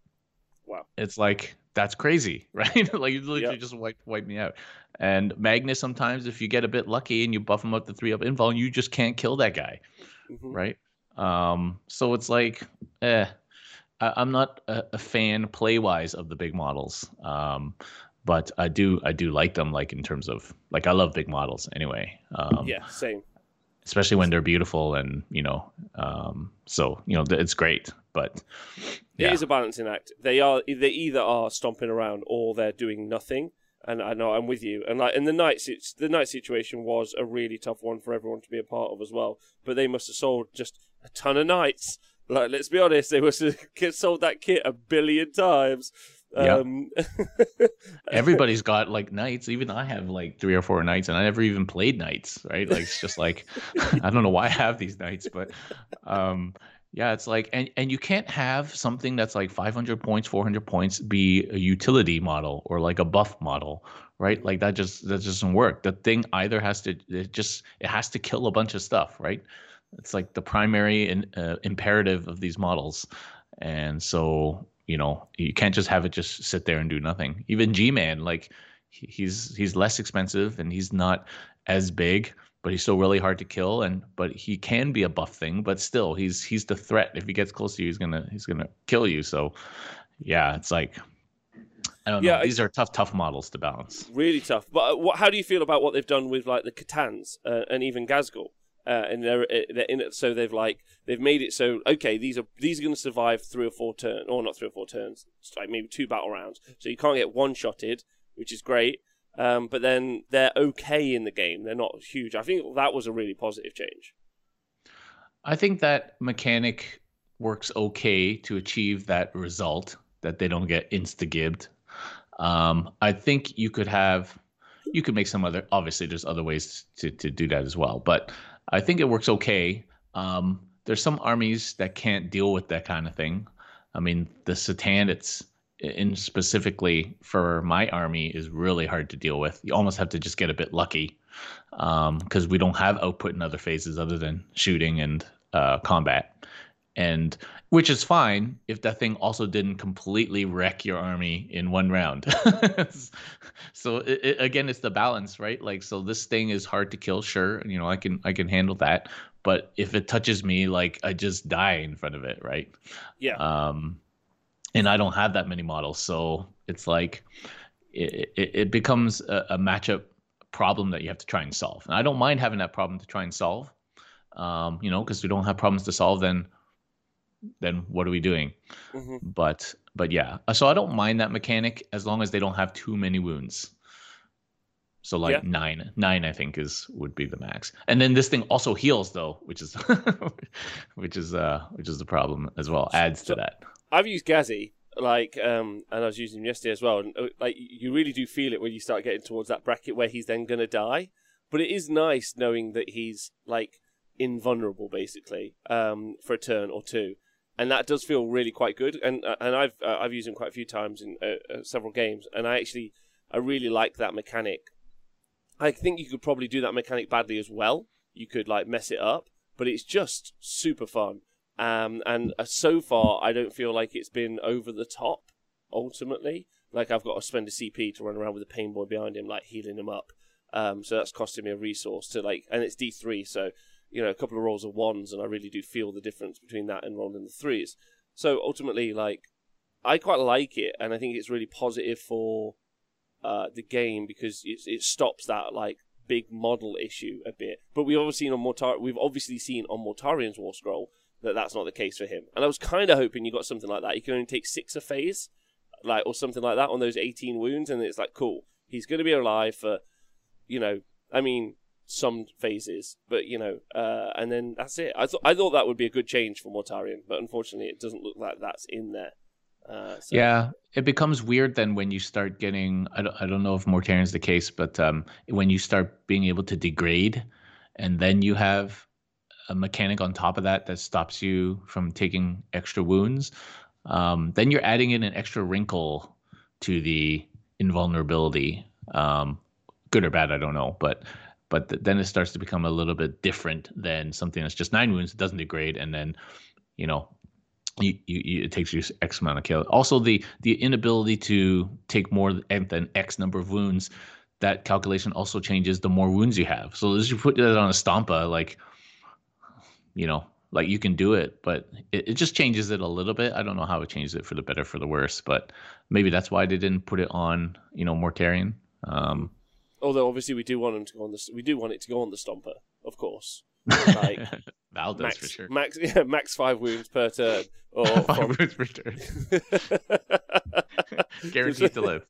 Wow. It's like, that's crazy, right? Like, you literally Yep. just wipe, wipe me out. And Magnus, sometimes if you get a bit lucky and you buff him up to three up invul, you just can't kill that guy, Mm-hmm. right? Um, so it's like, eh, I, I'm not a, a fan play-wise of the big models, um, but I do I do like them, like in terms of, like, I love big models anyway. Um, Yeah, same. especially when they're beautiful and, you know, um, so, you know, th- it's great, but yeah. It is a balancing act. They are they either are stomping around or they're doing nothing. And I know I'm with you. And like in the knights, it's the knight situation was a really tough one for everyone to be a part of as well. But they must have sold just a ton of knights. Like, let's be honest, they must have sold that kit a billion times. Yeah. Um, Everybody's got like knights. Even I have like three or four knights, and I never even played knights, right? Like, it's just like, I don't know why I have these knights, but um, yeah, it's like, and, and you can't have something that's like five hundred points, four hundred points be a utility model or like a buff model, right? Like, that just, that doesn't work. The thing either has to, it just, it has to kill a bunch of stuff, right? It's like the primary and uh, imperative of these models. And so, you know, you can't just have it just sit there and do nothing. Even G-Man, like, he- he's he's less expensive and he's not as big, but he's still really hard to kill. And but he can be a buff thing, but still, he's he's the threat. If he gets close to you, he's gonna he's gonna kill you. So, yeah, it's like, I don't Yeah, know. I- These are tough, tough models to balance. really tough. But uh, what, how do you feel about what they've done with like the Catans uh, and even Gazgul? Uh, and they're, uh, they're in it, so they've like they've made it so okay. These are these are going to survive three or four turns, or not three or four turns. It's like maybe two battle rounds. So you can't get one shotted, which is great. Um, but then they're okay in the game. They're not huge. I think that was a really positive change. I think that mechanic works okay to achieve that result, that they don't get insta-gibbed. Um, I think you could have, you could make some other, obviously there's other ways to, to do that as well, but I think it works okay. Um, there's some armies that can't deal with that kind of thing. I mean, the Satan, it's in specifically for my army is really hard to deal with. You almost have to just get a bit lucky because um, we don't have output in other phases other than shooting and uh, combat. and which is fine if that thing also didn't completely wreck your army in one round. So it, it, again, it's the balance, right? Like, so this thing is hard to kill, sure, you know, I can I can handle that, but if it touches me, like, I just die in front of it, right? Yeah. Um, and I don't have that many models, so it's like it it, it becomes a, a matchup problem that you have to try and solve. And I don't mind having that problem to try and solve, um, you know, because we don't have problems to solve, then then what are we doing? Mm-hmm. But but yeah, so I don't mind that mechanic as long as they don't have too many wounds. So like Yeah. nine, nine I think is would be the max. And then this thing also heals though, which is which is uh which is the problem as well. Adds So- to that. I've used Ghazi, like, um, and I was using him yesterday as well. And uh, like, you really do feel it when you start getting towards that bracket where he's then going to die. But it is nice knowing that he's like invulnerable, basically, um, for a turn or two, and that does feel really quite good. And uh, and I've uh, I've used him quite a few times in uh, uh, several games, and I actually I really like that mechanic. I think you could probably do that mechanic badly as well. You could like mess it up, but it's just super fun. Um, and uh, so far, I don't feel like it's been over the top, ultimately. Like, I've got to spend a C P to run around with a pain boy behind him, like, healing him up. Um, so that's costing me a resource to, like, and it's D three, so, you know, a couple of rolls of ones, and I really do feel the difference between that and rolling the threes. So, ultimately, like, I quite like it, and I think it's really positive for uh, the game, because it, it stops that, like, big model issue a bit. But we've obviously seen on Mortar- we've obviously seen on Mortarian's War Scroll that that's not the case for him. And I was kind of hoping you got something like that. You can only take six a phase, like, or something like that on those eighteen wounds, and it's like, cool. He's going to be alive for, you know, I mean, some phases, but, you know, uh, and then that's it. I, th- I thought that would be a good change for Mortarion, but unfortunately it doesn't look like that's in there. Uh, so. Yeah, it becomes weird then when you start getting, I don't, I don't know if Mortarian's the case, but um, when you start being able to degrade, and then you have a mechanic on top of that that stops you from taking extra wounds, um, then you're adding in an extra wrinkle to the invulnerability. Um, good or bad, I don't know, but but th- then it starts to become a little bit different than something that's just nine wounds, it doesn't degrade, and then, you know, you, you, you, it takes you X amount of kill. Also, the the inability to take more than X number of wounds, that calculation also changes the more wounds you have. So as you put that on a Stompa, like, you know, like you can do it, but it, it just changes it a little bit. I don't know how it changes it for the better, for the worse, but maybe that's why they didn't put it on, you know, Mortarion. Um, Although obviously we do want him to go on the, we do want it to go on the Stomper, of course. Like Val does max, for sure. Max, yeah, max five wounds per turn, or Five from... wounds per turn. Guaranteed to live.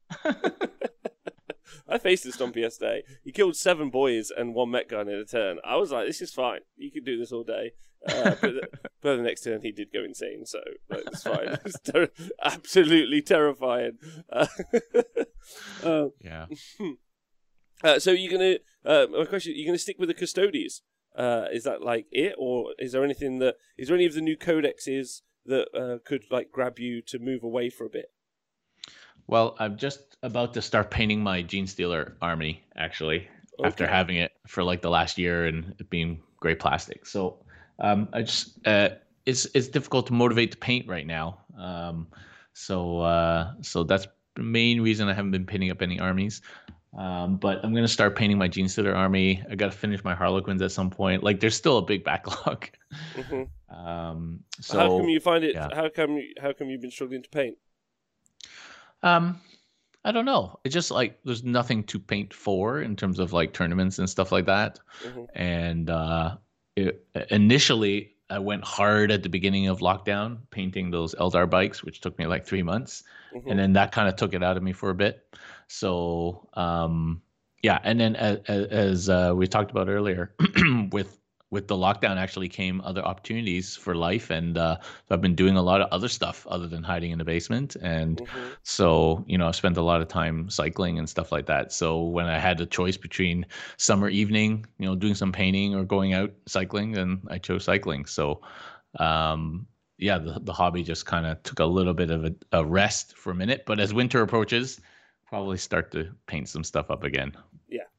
I faced the Stompy yesterday. He killed seven boys and one mech gun in a turn. I was like, this is fine. You can do this all day. Uh, but, the, but the next turn he did go insane, so like, it's fine. It's ter- absolutely terrifying. Uh, uh, Yeah. uh, so you're gonna, uh, my question: you're gonna stick with the Custodes? Uh, is that like it, or is there anything that is there any of the new codexes that uh, could like grab you to move away for a bit? Well, I'm just about to start painting my Gene Stealer army, actually, Okay. after having it for like the last year and it being gray plastic. So um, I just uh, it's it's difficult to motivate to paint right now. Um, so uh, so that's the main reason I haven't been painting up any armies. Um, but I'm gonna start painting my Gene Stealer army. I gotta finish my Harlequins at some point. Like, there's still a big backlog. Mm-hmm. um, so How come you find it? yeah. How come? How come you've been struggling to paint? Um, I don't know. It's just like there's nothing to paint for in terms of like tournaments and stuff like that. Mm-hmm. And uh, it, initially, I went hard at the beginning of lockdown painting those Eldar bikes, which took me like three months, Mm-hmm. and then that kind of took it out of me for a bit. So um, yeah, and then as, as uh, we talked about earlier, with with the lockdown actually came other opportunities for life, and uh, so I've been doing a lot of other stuff other than hiding in the basement, and Mm-hmm. so you know I spent a lot of time cycling and stuff like that. So when I had the choice between summer evening, you know, doing some painting or going out cycling, then I chose cycling. So um, yeah, the the hobby just kind of took a little bit of a, a rest for a minute, but as winter approaches, probably start to paint some stuff up again. Yeah,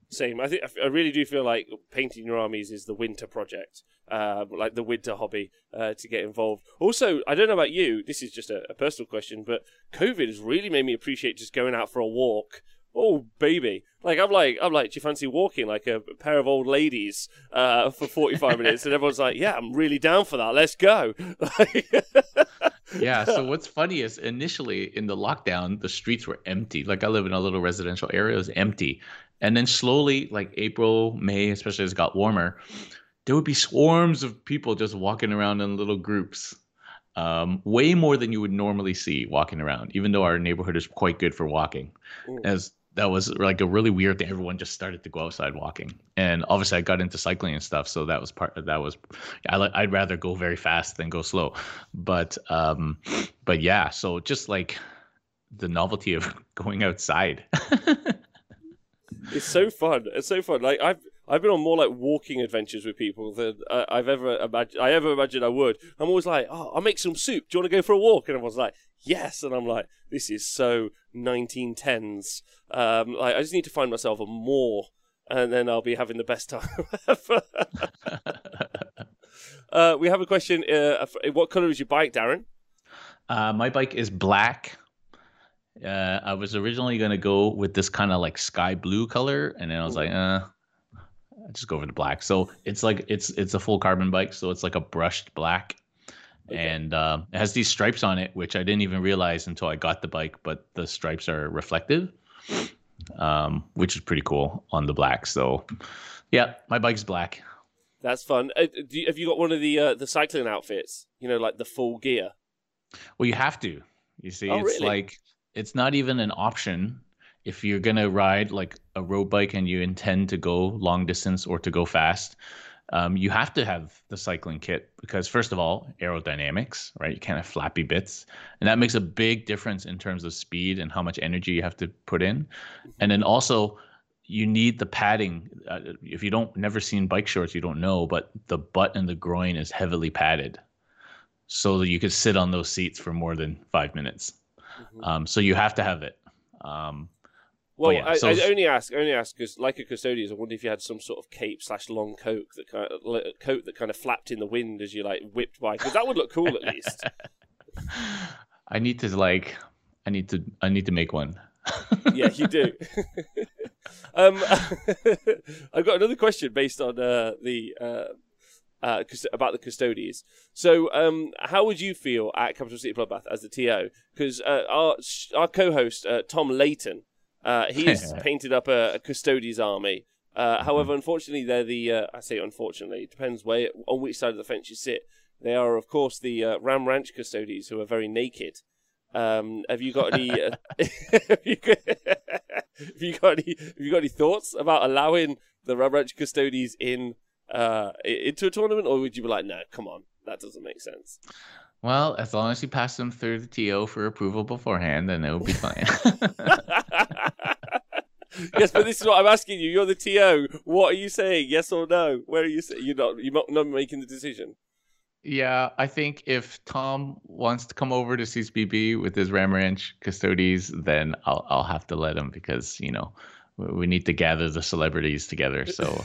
Same. I think I really do feel like painting your armies is the winter project, uh, like the winter hobby uh, to get involved. Also, I don't know about you. This is just a, a personal question, but COVID has really made me appreciate just going out for a walk. Oh baby! Like I'm like I'm like, do you fancy walking like a pair of old ladies uh, for forty-five minutes? And everyone's like, yeah, I'm really down for that. Let's go. Yeah, so what's funny is initially in the lockdown, the streets were empty. Like I live in a little residential area, it was empty. And then slowly, like April, May, especially as it got warmer, there would be swarms of people just walking around in little groups. Um, way more than you would normally see walking around, even though our neighborhood is quite good for walking. Ooh. As that was like a really weird thing. Everyone just started to go outside walking. And obviously I got into cycling and stuff. So that was part of that was, I, li- I'd rather go very fast than go slow. But, um, but yeah, so just like the novelty of going outside. It's so fun. It's so fun. Like I've I've been on more like walking adventures with people than uh, I've ever imagined. I ever imagined I would. I'm always like, oh, I'll make some soup. Do you want to go for a walk? And everyone's like, yes. And I'm like, this is so nineteen tens. Um, like I just need to find myself a moor, and then I'll be having the best time ever. uh, we have a question. Uh, what color is your bike, Darren? Uh, my bike is black. Uh, I was originally going to go with this kind of like sky blue color, and then I was like, uh, I'll just go for the black. So it's like it's it's a full carbon bike, so it's like a brushed black, okay. and uh, it has these stripes on it, which I didn't even realize until I got the bike. But the stripes are reflective, um, which is pretty cool on the black. So yeah, my bike's black. That's fun. Uh, do you, have you got one of the uh, the cycling outfits? You know, like the full gear. Well, you have to. You see, oh, it's really? like. It's not even an option if you're going to ride like a road bike and you intend to go long distance or to go fast. Um, you have to have the cycling kit because, first of all, aerodynamics, right? You can't have flappy bits. And that makes a big difference in terms of speed and how much energy you have to put in. And then also, you need the padding. Uh, if you don't never seen bike shorts, you don't know, but the butt and the groin is heavily padded so that you could sit on those seats for more than five minutes. Mm-hmm. Um, so you have to have it. Um, well, yeah, I, so, I only ask, only ask because, like a Custodians, I wonder if you had some sort of cape slash long coat that kind of coat that kind of flapped in the wind as you like whipped by, because that would look cool at least. I need to like, I need to, I need to make one. Yeah, you do. um, I've got another question based on uh, the. Uh, Uh, about the Custodians. So, um, how would you feel at Capital City Bloodbath as the T O? Because uh, our our co-host uh, Tom Layton, uh, he's painted up a, a Custodians army. Uh, however, unfortunately, they're the uh, I say unfortunately, it depends where on which side of the fence you sit. They are, of course, the uh, Ram Ranch Custodians who are very naked. Um, have you got any? Uh, have, you got, have you got any? Have you got any thoughts about allowing the Ram Ranch Custodians in? Uh, into a tournament, or would you be like, no, come on, that doesn't make sense? Well, as long as you pass them through the T O for approval beforehand, then it will be fine. Yes, but this is what I'm asking you. You're the T O. What are you saying? Yes or no? Where are you saying? You're not. You're not making the decision. Yeah, I think if Tom wants to come over to C S B B with his Ram Ranch Custodians, then I'll I'll have to let him because you know we need to gather the celebrities together. So.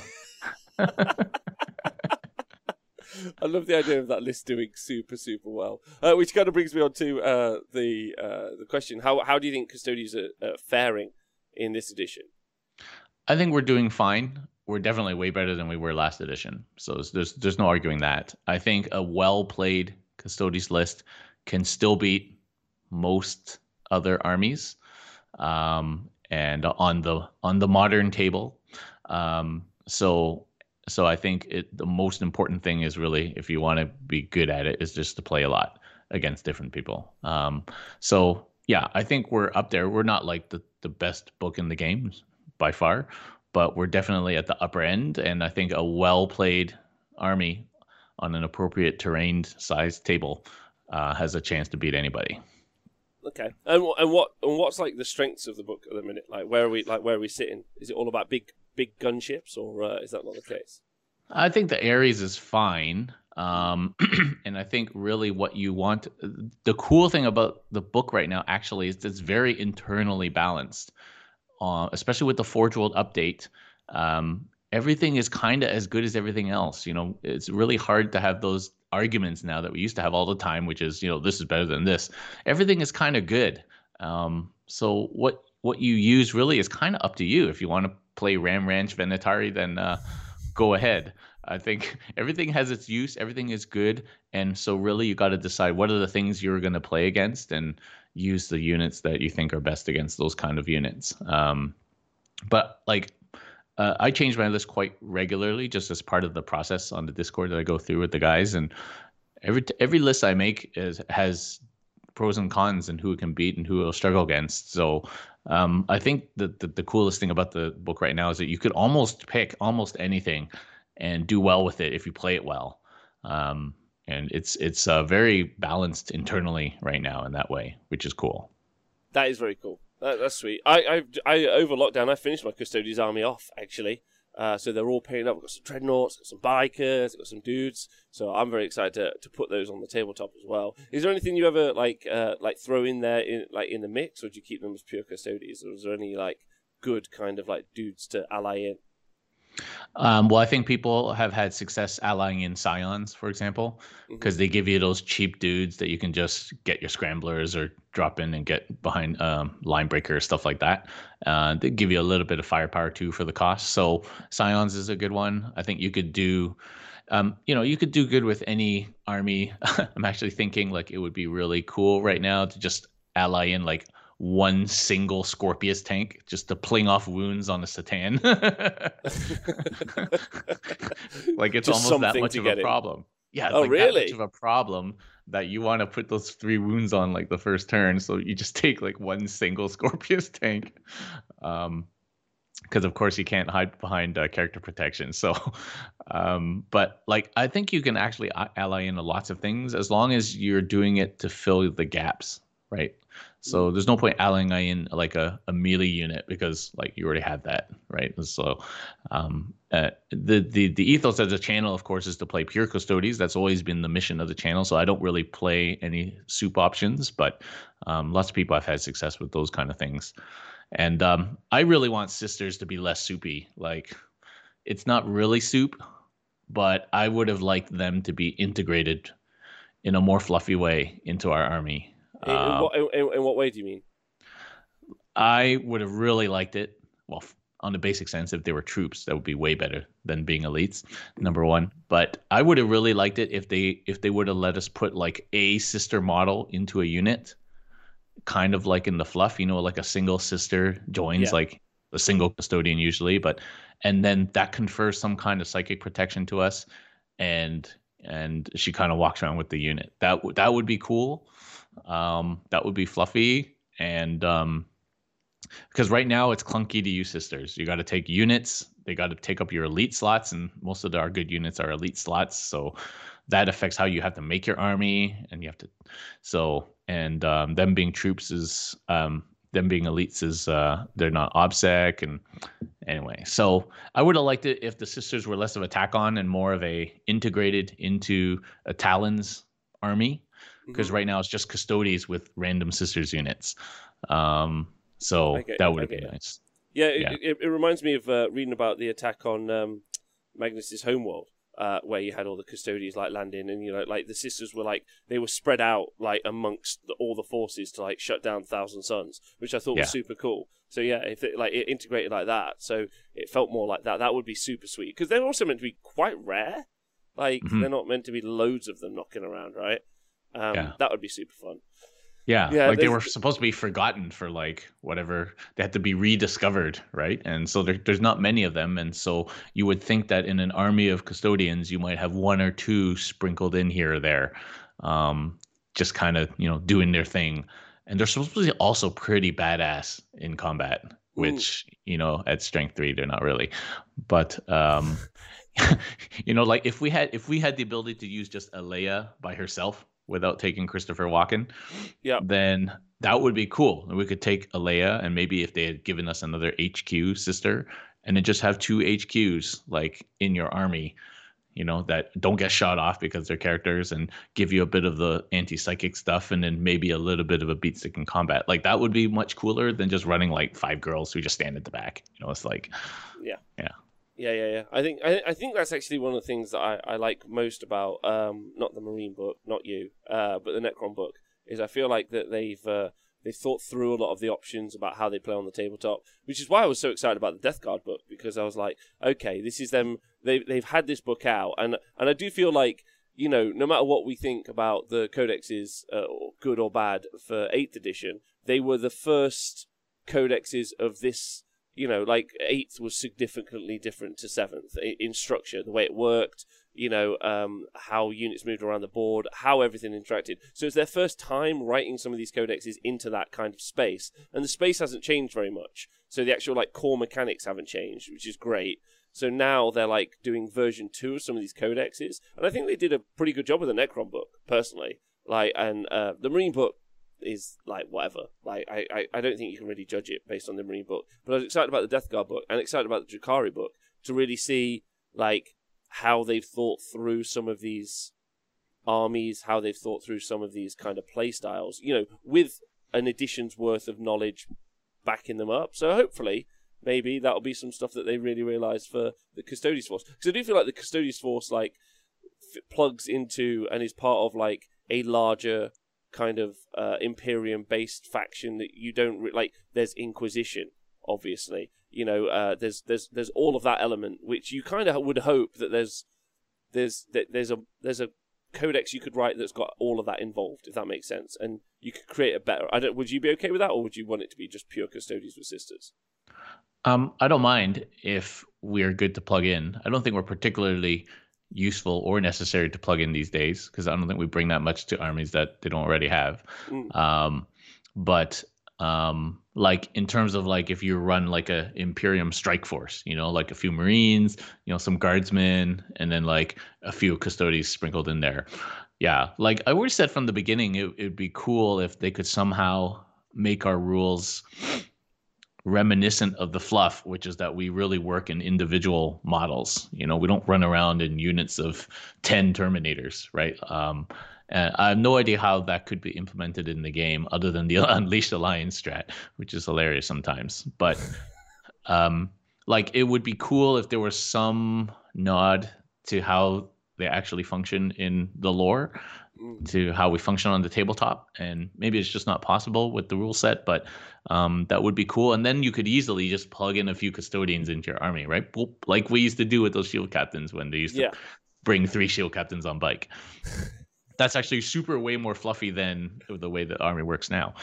I love the idea of that list doing super, super well. Uh, which kind of brings me on to uh, the uh, the question: How how do you think Custodians are uh, faring in this edition? I think we're doing fine. We're definitely way better than we were last edition. So there's there's no arguing that. I think a well played Custodians list can still beat most other armies, um, and on the on the modern table. Um, so. So I think it, the most important thing is really, if you want to be good at it, is just to play a lot against different people. Um, so yeah, I think we're up there. We're not like the, the best book in the game by far, but we're definitely at the upper end. And I think a well-played army on an appropriate terrain sized table uh, has a chance to beat anybody. Okay, and and what and what's like the strengths of the book at the minute? Like where are we? Like where are we sitting? Is it all about big big gunships, or uh, is that not the case? I think the Ares is fine, um, and I think really what you want. The cool thing about the book right now actually is it's very internally balanced, uh, especially with the Forge World update. um, everything is kind of as good as everything else. You know, it's really hard to have those arguments now that we used to have all the time, which is, you know, this is better than this. Everything is kind of good. Um, so what what you use really is kind of up to you. If you want to play Ram Ranch Venatari, then uh, go ahead. I think everything has its use. Everything is good. And so really you got to decide what are the things you're going to play against and use the units that you think are best against those kind of units. Um, but like, uh, I change my list quite regularly just as part of the process on the Discord that I go through with the guys. And every, every list I make is, has pros and cons and who it can beat and who it'll struggle against. So um, I think that the, the coolest thing about the book right now is that you could almost pick almost anything and do well with it if you play it well. Um, and it's it's uh, very balanced internally right now in that way, which is cool. That is very cool. That, that's sweet. I, I, I over lockdown, I finished my Custodians army off, actually. Uh, so they're all paired up. We've got some Dreadnoughts, got some Bikers, got some Dudes. So I'm very excited to, to put those on the tabletop as well. Is there anything you ever like uh, like throw in there, in like in the mix, or do you keep them as pure Custodians? Or is there any like good kind of like Dudes to ally in? Um, well, I think people have had success allying in Scions, for example, because mm-hmm. they give you those cheap dudes that you can just get your scramblers or drop in and get behind um, line breaker, stuff like that. Uh, they give you a little bit of firepower too for the cost. So Scions is a good one. I think you could do, um, you know, you could do good with any army. I'm actually thinking like it would be really cool right now to just ally in like one single Scorpius tank just to pling off wounds on a Satan. Like it's just almost that much of a problem. Yeah, it's oh, like really? that much of a problem that you want to put those three wounds on like the first turn. So you just take like one single Scorpius tank. Um, because of course you can't hide behind uh, character protection. So, um, but like I think you can actually ally in lots of things as long as you're doing it to fill the gaps, right? So there's no point allying in like a, a melee unit because like you already have that, right? So um, uh, the, the the ethos of the channel, of course, is to play pure Custodians. That's always been the mission of the channel. So I don't really play any soup options, but um, lots of people have had success with those kind of things. And um, I really want Sisters to be less soupy. Like it's not really soup, but I would have liked them to be integrated in a more fluffy way into our army. In, in, what, in, in what way do you mean? I would have really liked it. Well, on the basic sense, if they were troops, that would be way better than being elites. Number one, but I would have really liked it if they if they would have let us put like a sister model into a unit, kind of like in the fluff, you know, like a single sister joins yeah. like a single Custodian usually, but and then that confers some kind of psychic protection to us, and and she kind of walks around with the unit. That would that would be cool. Um, that would be fluffy, and um, because right now it's clunky to use Sisters. You got to take units, they got to take up your elite slots, and most of the, our good units are elite slots, so that affects how you have to make your army, and you have to so and um, them being troops is um, them being elites is uh, they're not OBSEC, and anyway, so I would have liked it if the Sisters were less of a tack on and more of a integrated into a Talon's army. Because mm-hmm. right now it's just Custodians with random Sisters units. Um, so okay, that would have okay. been nice. Yeah, it, yeah. It, it reminds me of uh, reading about the attack on um, Magnus's homeworld, uh, where you had all the Custodians like landing, and you know, like the Sisters were like they were spread out like amongst the, all the forces to like shut down Thousand Suns, which I thought yeah. was super cool. So yeah, if it like it integrated like that, so it felt more like that. That would be super sweet because they're also meant to be quite rare. Like mm-hmm. they're not meant to be loads of them knocking around, right? Um, yeah. That would be super fun. Yeah, yeah like they were supposed to be forgotten for like whatever. They had to be rediscovered, right? And so there, there's not many of them. And so you would think that in an army of Custodians, you might have one or two sprinkled in here or there, um, just kind of, you know, doing their thing. And they're supposed to be also pretty badass in combat, which, Ooh. you know, at strength three, they're not really. But, um, you know, like if we had if we had the ability to use just Alea by herself, without taking Christopher Walken, yeah, then that would be cool. And we could take Alea, and maybe if they had given us another H Q sister, and then just have two H Qs like in your army, you know, that don't get shot off because they're characters and give you a bit of the anti-psychic stuff and then maybe a little bit of a beat stick in combat. Like that would be much cooler than just running like five girls who just stand at the back. You know, it's like, yeah, yeah, yeah, yeah, yeah. I think I, I think that's actually one of the things that I, I like most about um not the Marine book, not you, uh, but the Necron book is I feel like that they've uh, they've thought through a lot of the options about how they play on the tabletop, which is why I was so excited about the Death Guard book, because I was like, okay, this is them. They they've had this book out, and and I do feel like, you know, no matter what we think about the codexes, uh, good or bad, for eighth edition, they were the first codexes of this. You know, like eighth was significantly different to seventh in structure, the way it worked. You know, um, how units moved around the board, how everything interacted. So it's their first time writing some of these codexes into that kind of space, and the space hasn't changed very much. So the actual like core mechanics haven't changed, which is great. So now they're like doing version two of some of these codexes, and I think they did a pretty good job with the Necron book, personally. Like, and uh, the Marine book is like whatever. Like, I, I, I don't think you can really judge it based on the Marine book. But I was excited about the Death Guard book and excited about the Drukhari book to really see like how they've thought through some of these armies, how they've thought through some of these kind of play styles, you know, with an edition's worth of knowledge backing them up. So hopefully, maybe that'll be some stuff that they really realise for the Custodes Force. Because I do feel like the Custodes Force, like, f- plugs into and is part of, like, a larger kind of uh, Imperium-based faction that you don't... Re- like, there's Inquisition, obviously. You know, uh, there's there's there's all of that element, which you kind of would hope that there's there's that there's a there's a codex you could write that's got all of that involved, if that makes sense, and you could create a better. I don't. Would you be okay with that, or would you want it to be just pure Custodes with Sisters? Um, I don't mind if we're good to plug in. I don't think we're particularly useful or necessary to plug in these days because I don't think we bring that much to armies that they don't already have. Mm. Um, but um, like in terms of like if you run like a Imperium strike force, you know, like a few Marines, you know, some guardsmen, and then like a few Custodes sprinkled in there. Yeah, like I always said from the beginning, it it'd be cool if they could somehow make our rules reminiscent of the fluff, which is that we really work in individual models. You know, we don't run around in units of ten Terminators, right? Um, and I have no idea how that could be implemented in the game other than the Unleashed Alliance strat, which is hilarious sometimes. But um, like it would be cool if there was some nod to how they actually function in the lore, to how we function on the tabletop. And maybe it's just not possible with the rule set, but um, that would be cool. And then you could easily just plug in a few custodians into your army, right? Like we used to do with those shield captains when they used to yeah. bring three shield captains on bike. That's actually super way more fluffy than the way the army works now.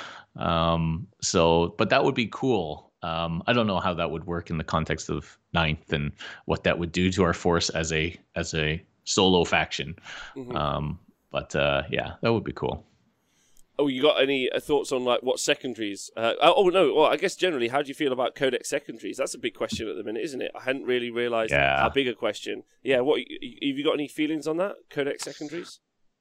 Um, so, but that would be cool. Um, I don't know how that would work in the context of ninth and what that would do to our force as a as a solo faction. Mm-hmm. Um, but uh, yeah, that would be cool. Oh, you got any thoughts on like what secondaries? Uh, oh no, well I guess generally, how do you feel about Codex secondaries? That's a big question at the minute, isn't it? I hadn't really realised yeah. how big a question. Yeah, what have you got any feelings on that Codex secondaries?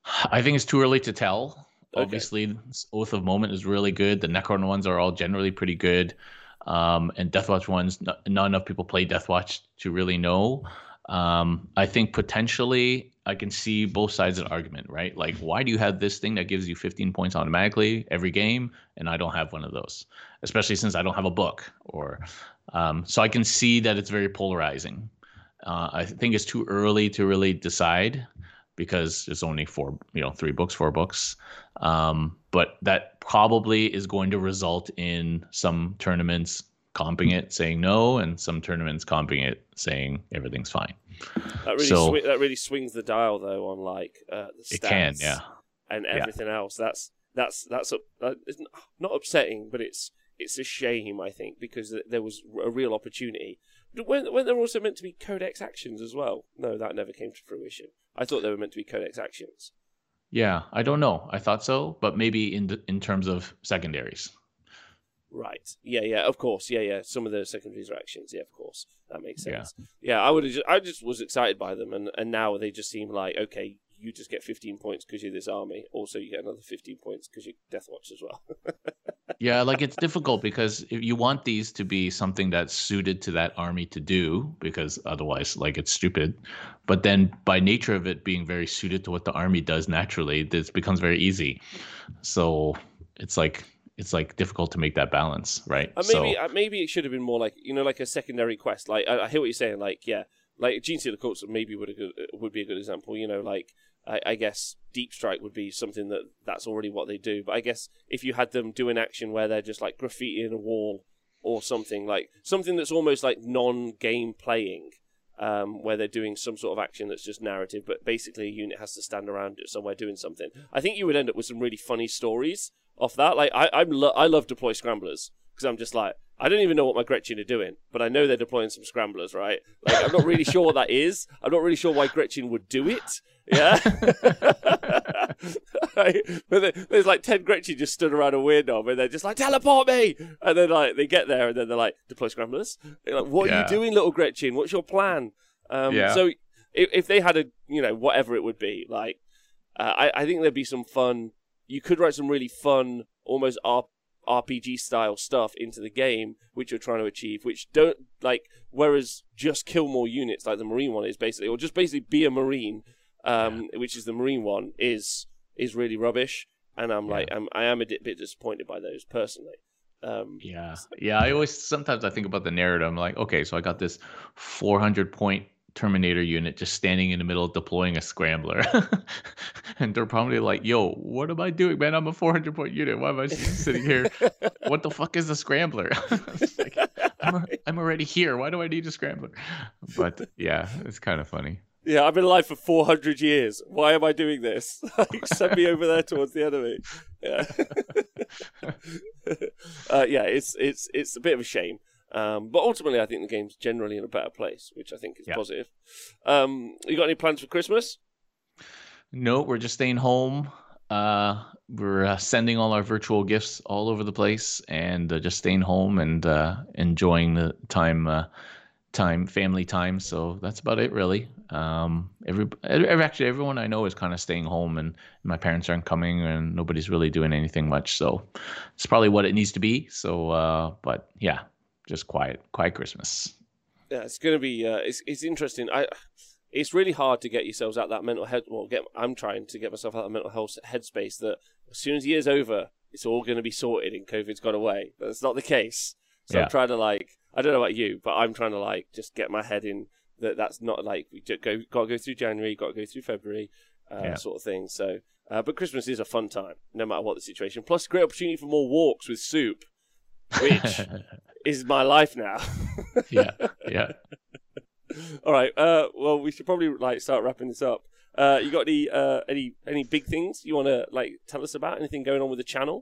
I think it's too early to tell. Okay. Obviously, Oath of Moment is really good. The Necron ones are all generally pretty good, um, and Deathwatch ones, not, not enough people play Deathwatch to really know. Um, I think potentially I can see both sides of the argument, right? Like, why do you have this thing that gives you fifteen points automatically every game, and I don't have one of those, especially since I don't have a book? Or um, so I can see that it's very polarizing. Uh, I think it's too early to really decide because it's only four, you know, three books, four books. Um, but that probably is going to result in some tournaments comping it, saying no, and some tournaments comping it, saying everything's fine. That really, so, sw- that really swings the dial, though, on like uh, the stats it can, yeah. and everything yeah. else. That's that's that's up, uh, it's not upsetting, but it's it's a shame, I think, because there was a real opportunity. But when when there were also meant to be Codex actions as well. No, that never came to fruition. I thought they were meant to be Codex actions. Yeah, I don't know. I thought so, but maybe in the, in terms of secondaries. Right. Yeah, yeah, of course. Yeah, yeah. Some of the secondaries are actions. Yeah, of course. That makes sense. Yeah, yeah I would have just, I just was excited by them, and, and now they just seem like, okay, you just get fifteen points because you're this army. Also, you get another fifteen points because you're Deathwatch as well. Yeah, like it's difficult because if you want these to be something that's suited to that army to do, because otherwise, like, it's stupid. But then by nature of it being very suited to what the army does naturally, this becomes very easy. So it's like it's like difficult to make that balance, right? Uh, maybe so, uh, maybe it should have been more like, you know, like a secondary quest. Like I, I hear what you're saying. Like yeah, like Gene Stealer Cults maybe would a good, would be a good example. You know, like. I, I guess Deep Strike would be something that that's already what they do. But I guess if you had them do an action where they're just like graffitiing a wall or something, like something that's almost like non-game playing, um, where they're doing some sort of action that's just narrative, but basically a unit has to stand around it somewhere doing something. I think you would end up with some really funny stories off that. Like I I'm lo- I love deploy scramblers because I'm just like, I don't even know what my Gretchen are doing, but I know they're deploying some scramblers, right? Like I'm not really sure what that is. I'm not really sure why Gretchen would do it. Yeah, right? But there's like ten Gretchen just stood around a weird knob, and they're just like, teleport me, and then like they get there, and then they're like, deploy scramblers. They're like, what yeah. are you doing, little Gretchen? What's your plan? Um, yeah. So if, if they had a, you know, whatever it would be, like, uh, I I think there'd be some fun. You could write some really fun, almost R- RPG style stuff into the game, which you're trying to achieve, which don't like. Whereas just kill more units, like the Marine one is basically, or just basically be a Marine. Um, yeah. Which is the Marine one, is is really rubbish, and I'm yeah. like, I'm, I am a bit disappointed by those personally. Um, yeah, yeah. I always sometimes I think about the narrative. I'm like, okay, so I got this four hundred point Terminator unit just standing in the middle deploying a scrambler, and they're probably like, "Yo, what am I doing, man? I'm a four hundred point unit. Why am I sitting here? What the fuck is a scrambler?" like, I'm, a, I'm already here. Why do I need a scrambler? But yeah, it's kind of funny. Yeah, I've been alive for four hundred years. Why am I doing this? Like, send me over there towards the enemy. Yeah, uh, yeah. It's it's it's a bit of a shame, um, but ultimately, I think the game's generally in a better place, which I think is yeah. positive. Um, you got any plans for Christmas? No, we're just staying home. Uh, we're uh, sending all our virtual gifts all over the place, and uh, just staying home and uh, enjoying the time. Uh, time family time, so that's about it really. um every, every actually everyone I know is kind of staying home, and my parents aren't coming, and nobody's really doing anything much, so it's probably what it needs to be. So uh but yeah, just quiet quiet Christmas. Yeah, it's gonna be uh it's, it's interesting. I it's really hard to get yourselves out that mental head well get I'm trying to get myself out of mental health headspace that as soon as the year's over it's all going to be sorted and COVID's gone away. But that's not the case. So yeah. I'm trying to like, I don't know about you, but I'm trying to like just get my head in that that's not like, we go, got to go through January, got to go through February, uh, yeah. sort of thing. So, uh, but Christmas is a fun time, no matter what the situation. Plus, great opportunity for more walks with Soup, which is my life now. yeah, yeah. All right. Uh, well, we should probably like start wrapping this up. Uh, you got any uh, any any big things you want to like tell us about? Anything going on with the channel?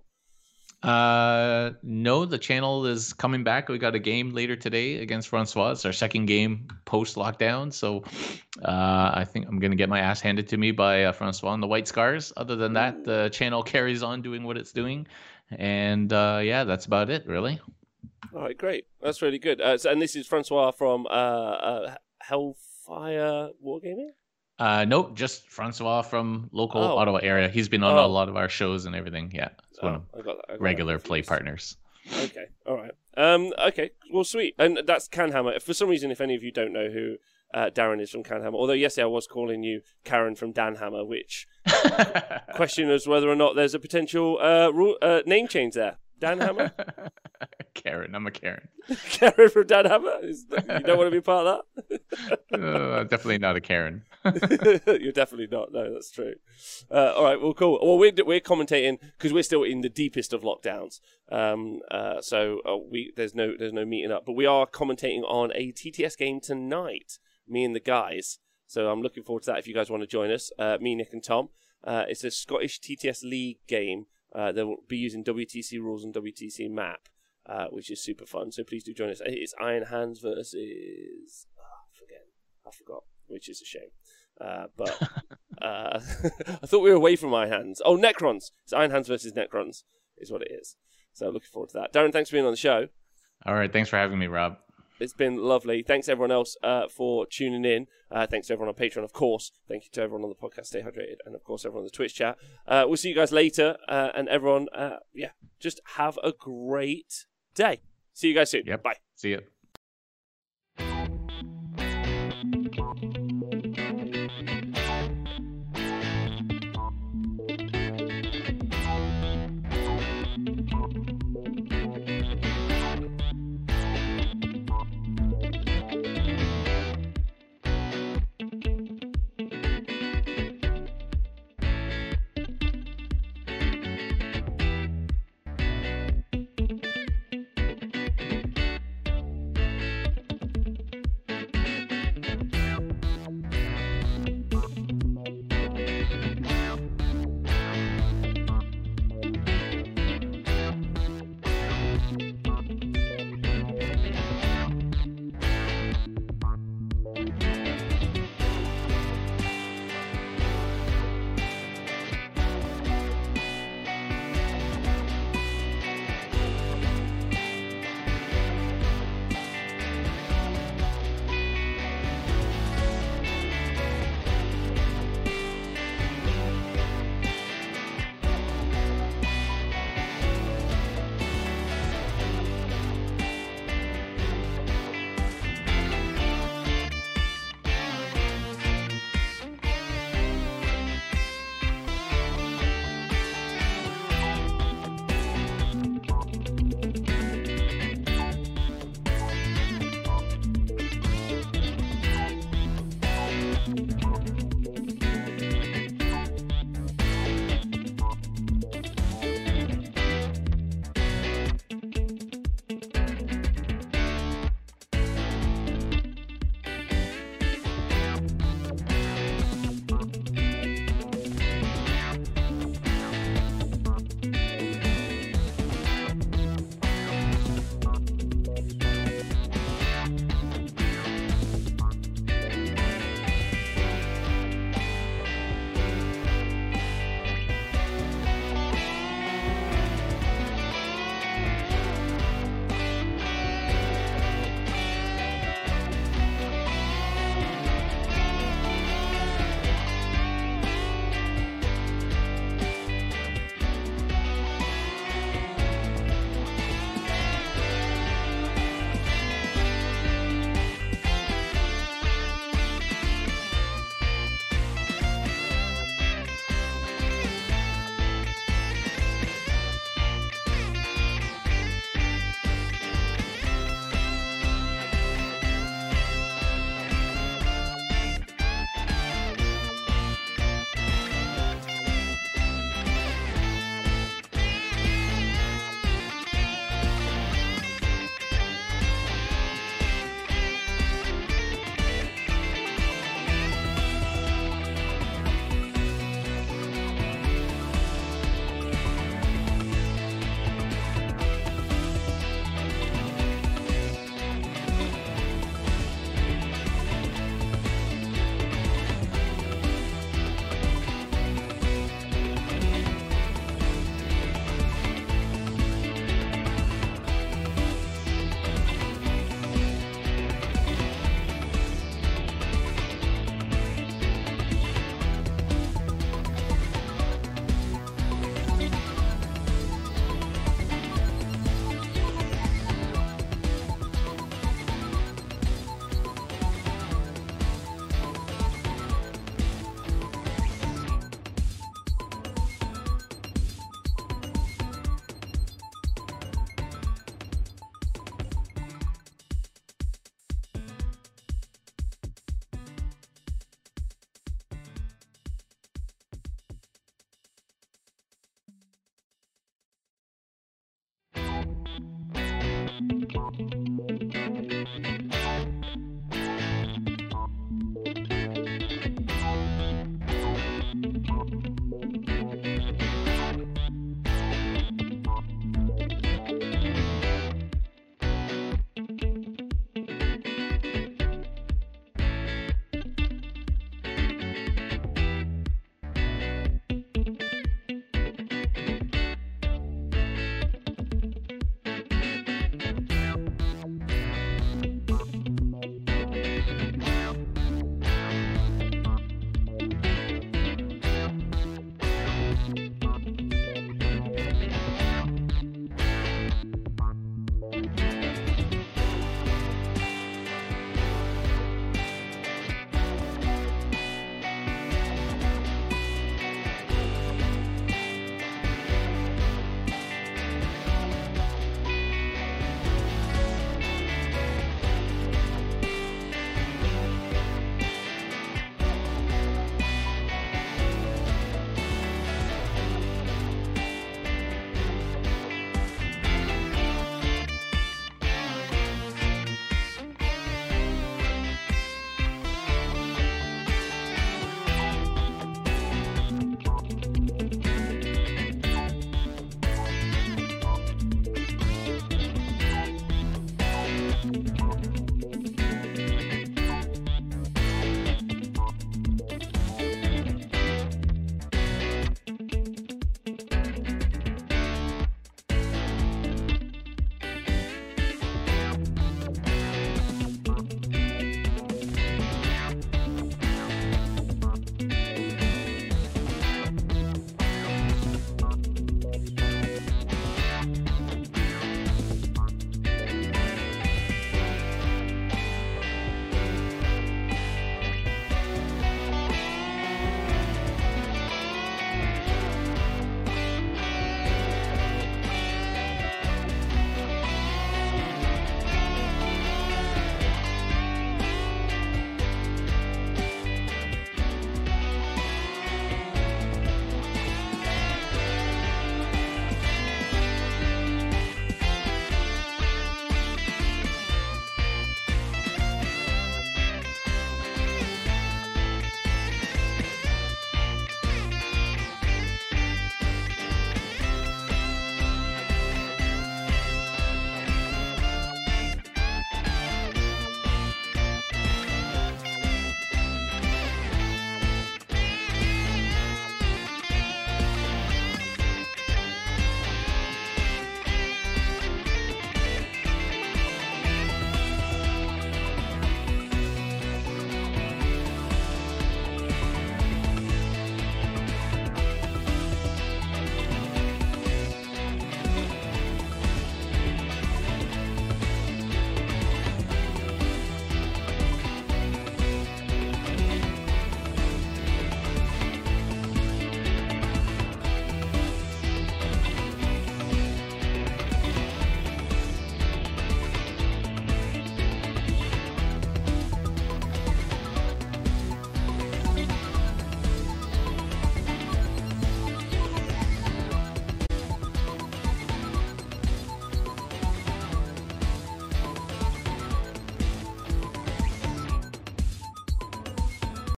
Uh, no, the channel is coming back. We got a game later today against Francois. It's our second game post lockdown. So, uh, I think I'm gonna get my ass handed to me by uh, Francois and the White Scars. Other than that, the channel carries on doing what it's doing, and uh, yeah, that's about it, really. All right, great. That's really good. Uh, so, and this is Francois from uh, uh, Hellfire Wargaming. Uh, nope, just Francois from local oh. Ottawa area. He's been on oh. a lot of our shows and everything. Yeah, it's one oh, of I got that, I got regular play partners. Okay, all right. Um, okay, well, sweet. And that's Canhammer. For some reason, if any of you don't know who uh, Darren is from Canhammer, although yesterday I was calling you Karen from Danhammer, which question is whether or not there's a potential uh, rule, uh, name change there. Danhammer? Karen, I'm a Karen. Karen from Danhammer? Is, you don't want to be part of that? uh, definitely not a Karen. You're definitely not. No, that's true. Uh, all right. Well, cool. Well, we're we're commentating because we're still in the deepest of lockdowns. Um. Uh. So uh, we there's no there's no meeting up, but we are commentating on a T T S game tonight. Me and the guys. So I'm looking forward to that. If you guys want to join us, uh, me, Nick, and Tom. Uh, it's a Scottish T T S League game. Uh, they'll be using W T C rules and W T C map, uh, which is super fun. So please do join us. It's Iron Hands versus oh, I forget. I forgot, which is a shame. Uh, but uh, I thought we were away from Iron Hands. Oh, Necrons. It's Iron Hands versus Necrons is what it is. So looking forward to that. Darren, thanks for being on the show. All right. Thanks for having me, Rob. It's been lovely. Thanks everyone else uh, for tuning in. Uh, thanks to everyone on Patreon, of course. Thank you to everyone on the podcast, Stay Hydrated, and of course everyone on the Twitch chat. Uh, we'll see you guys later, uh, and everyone, uh, yeah, just have a great day. See you guys soon. Yep. Bye. See you.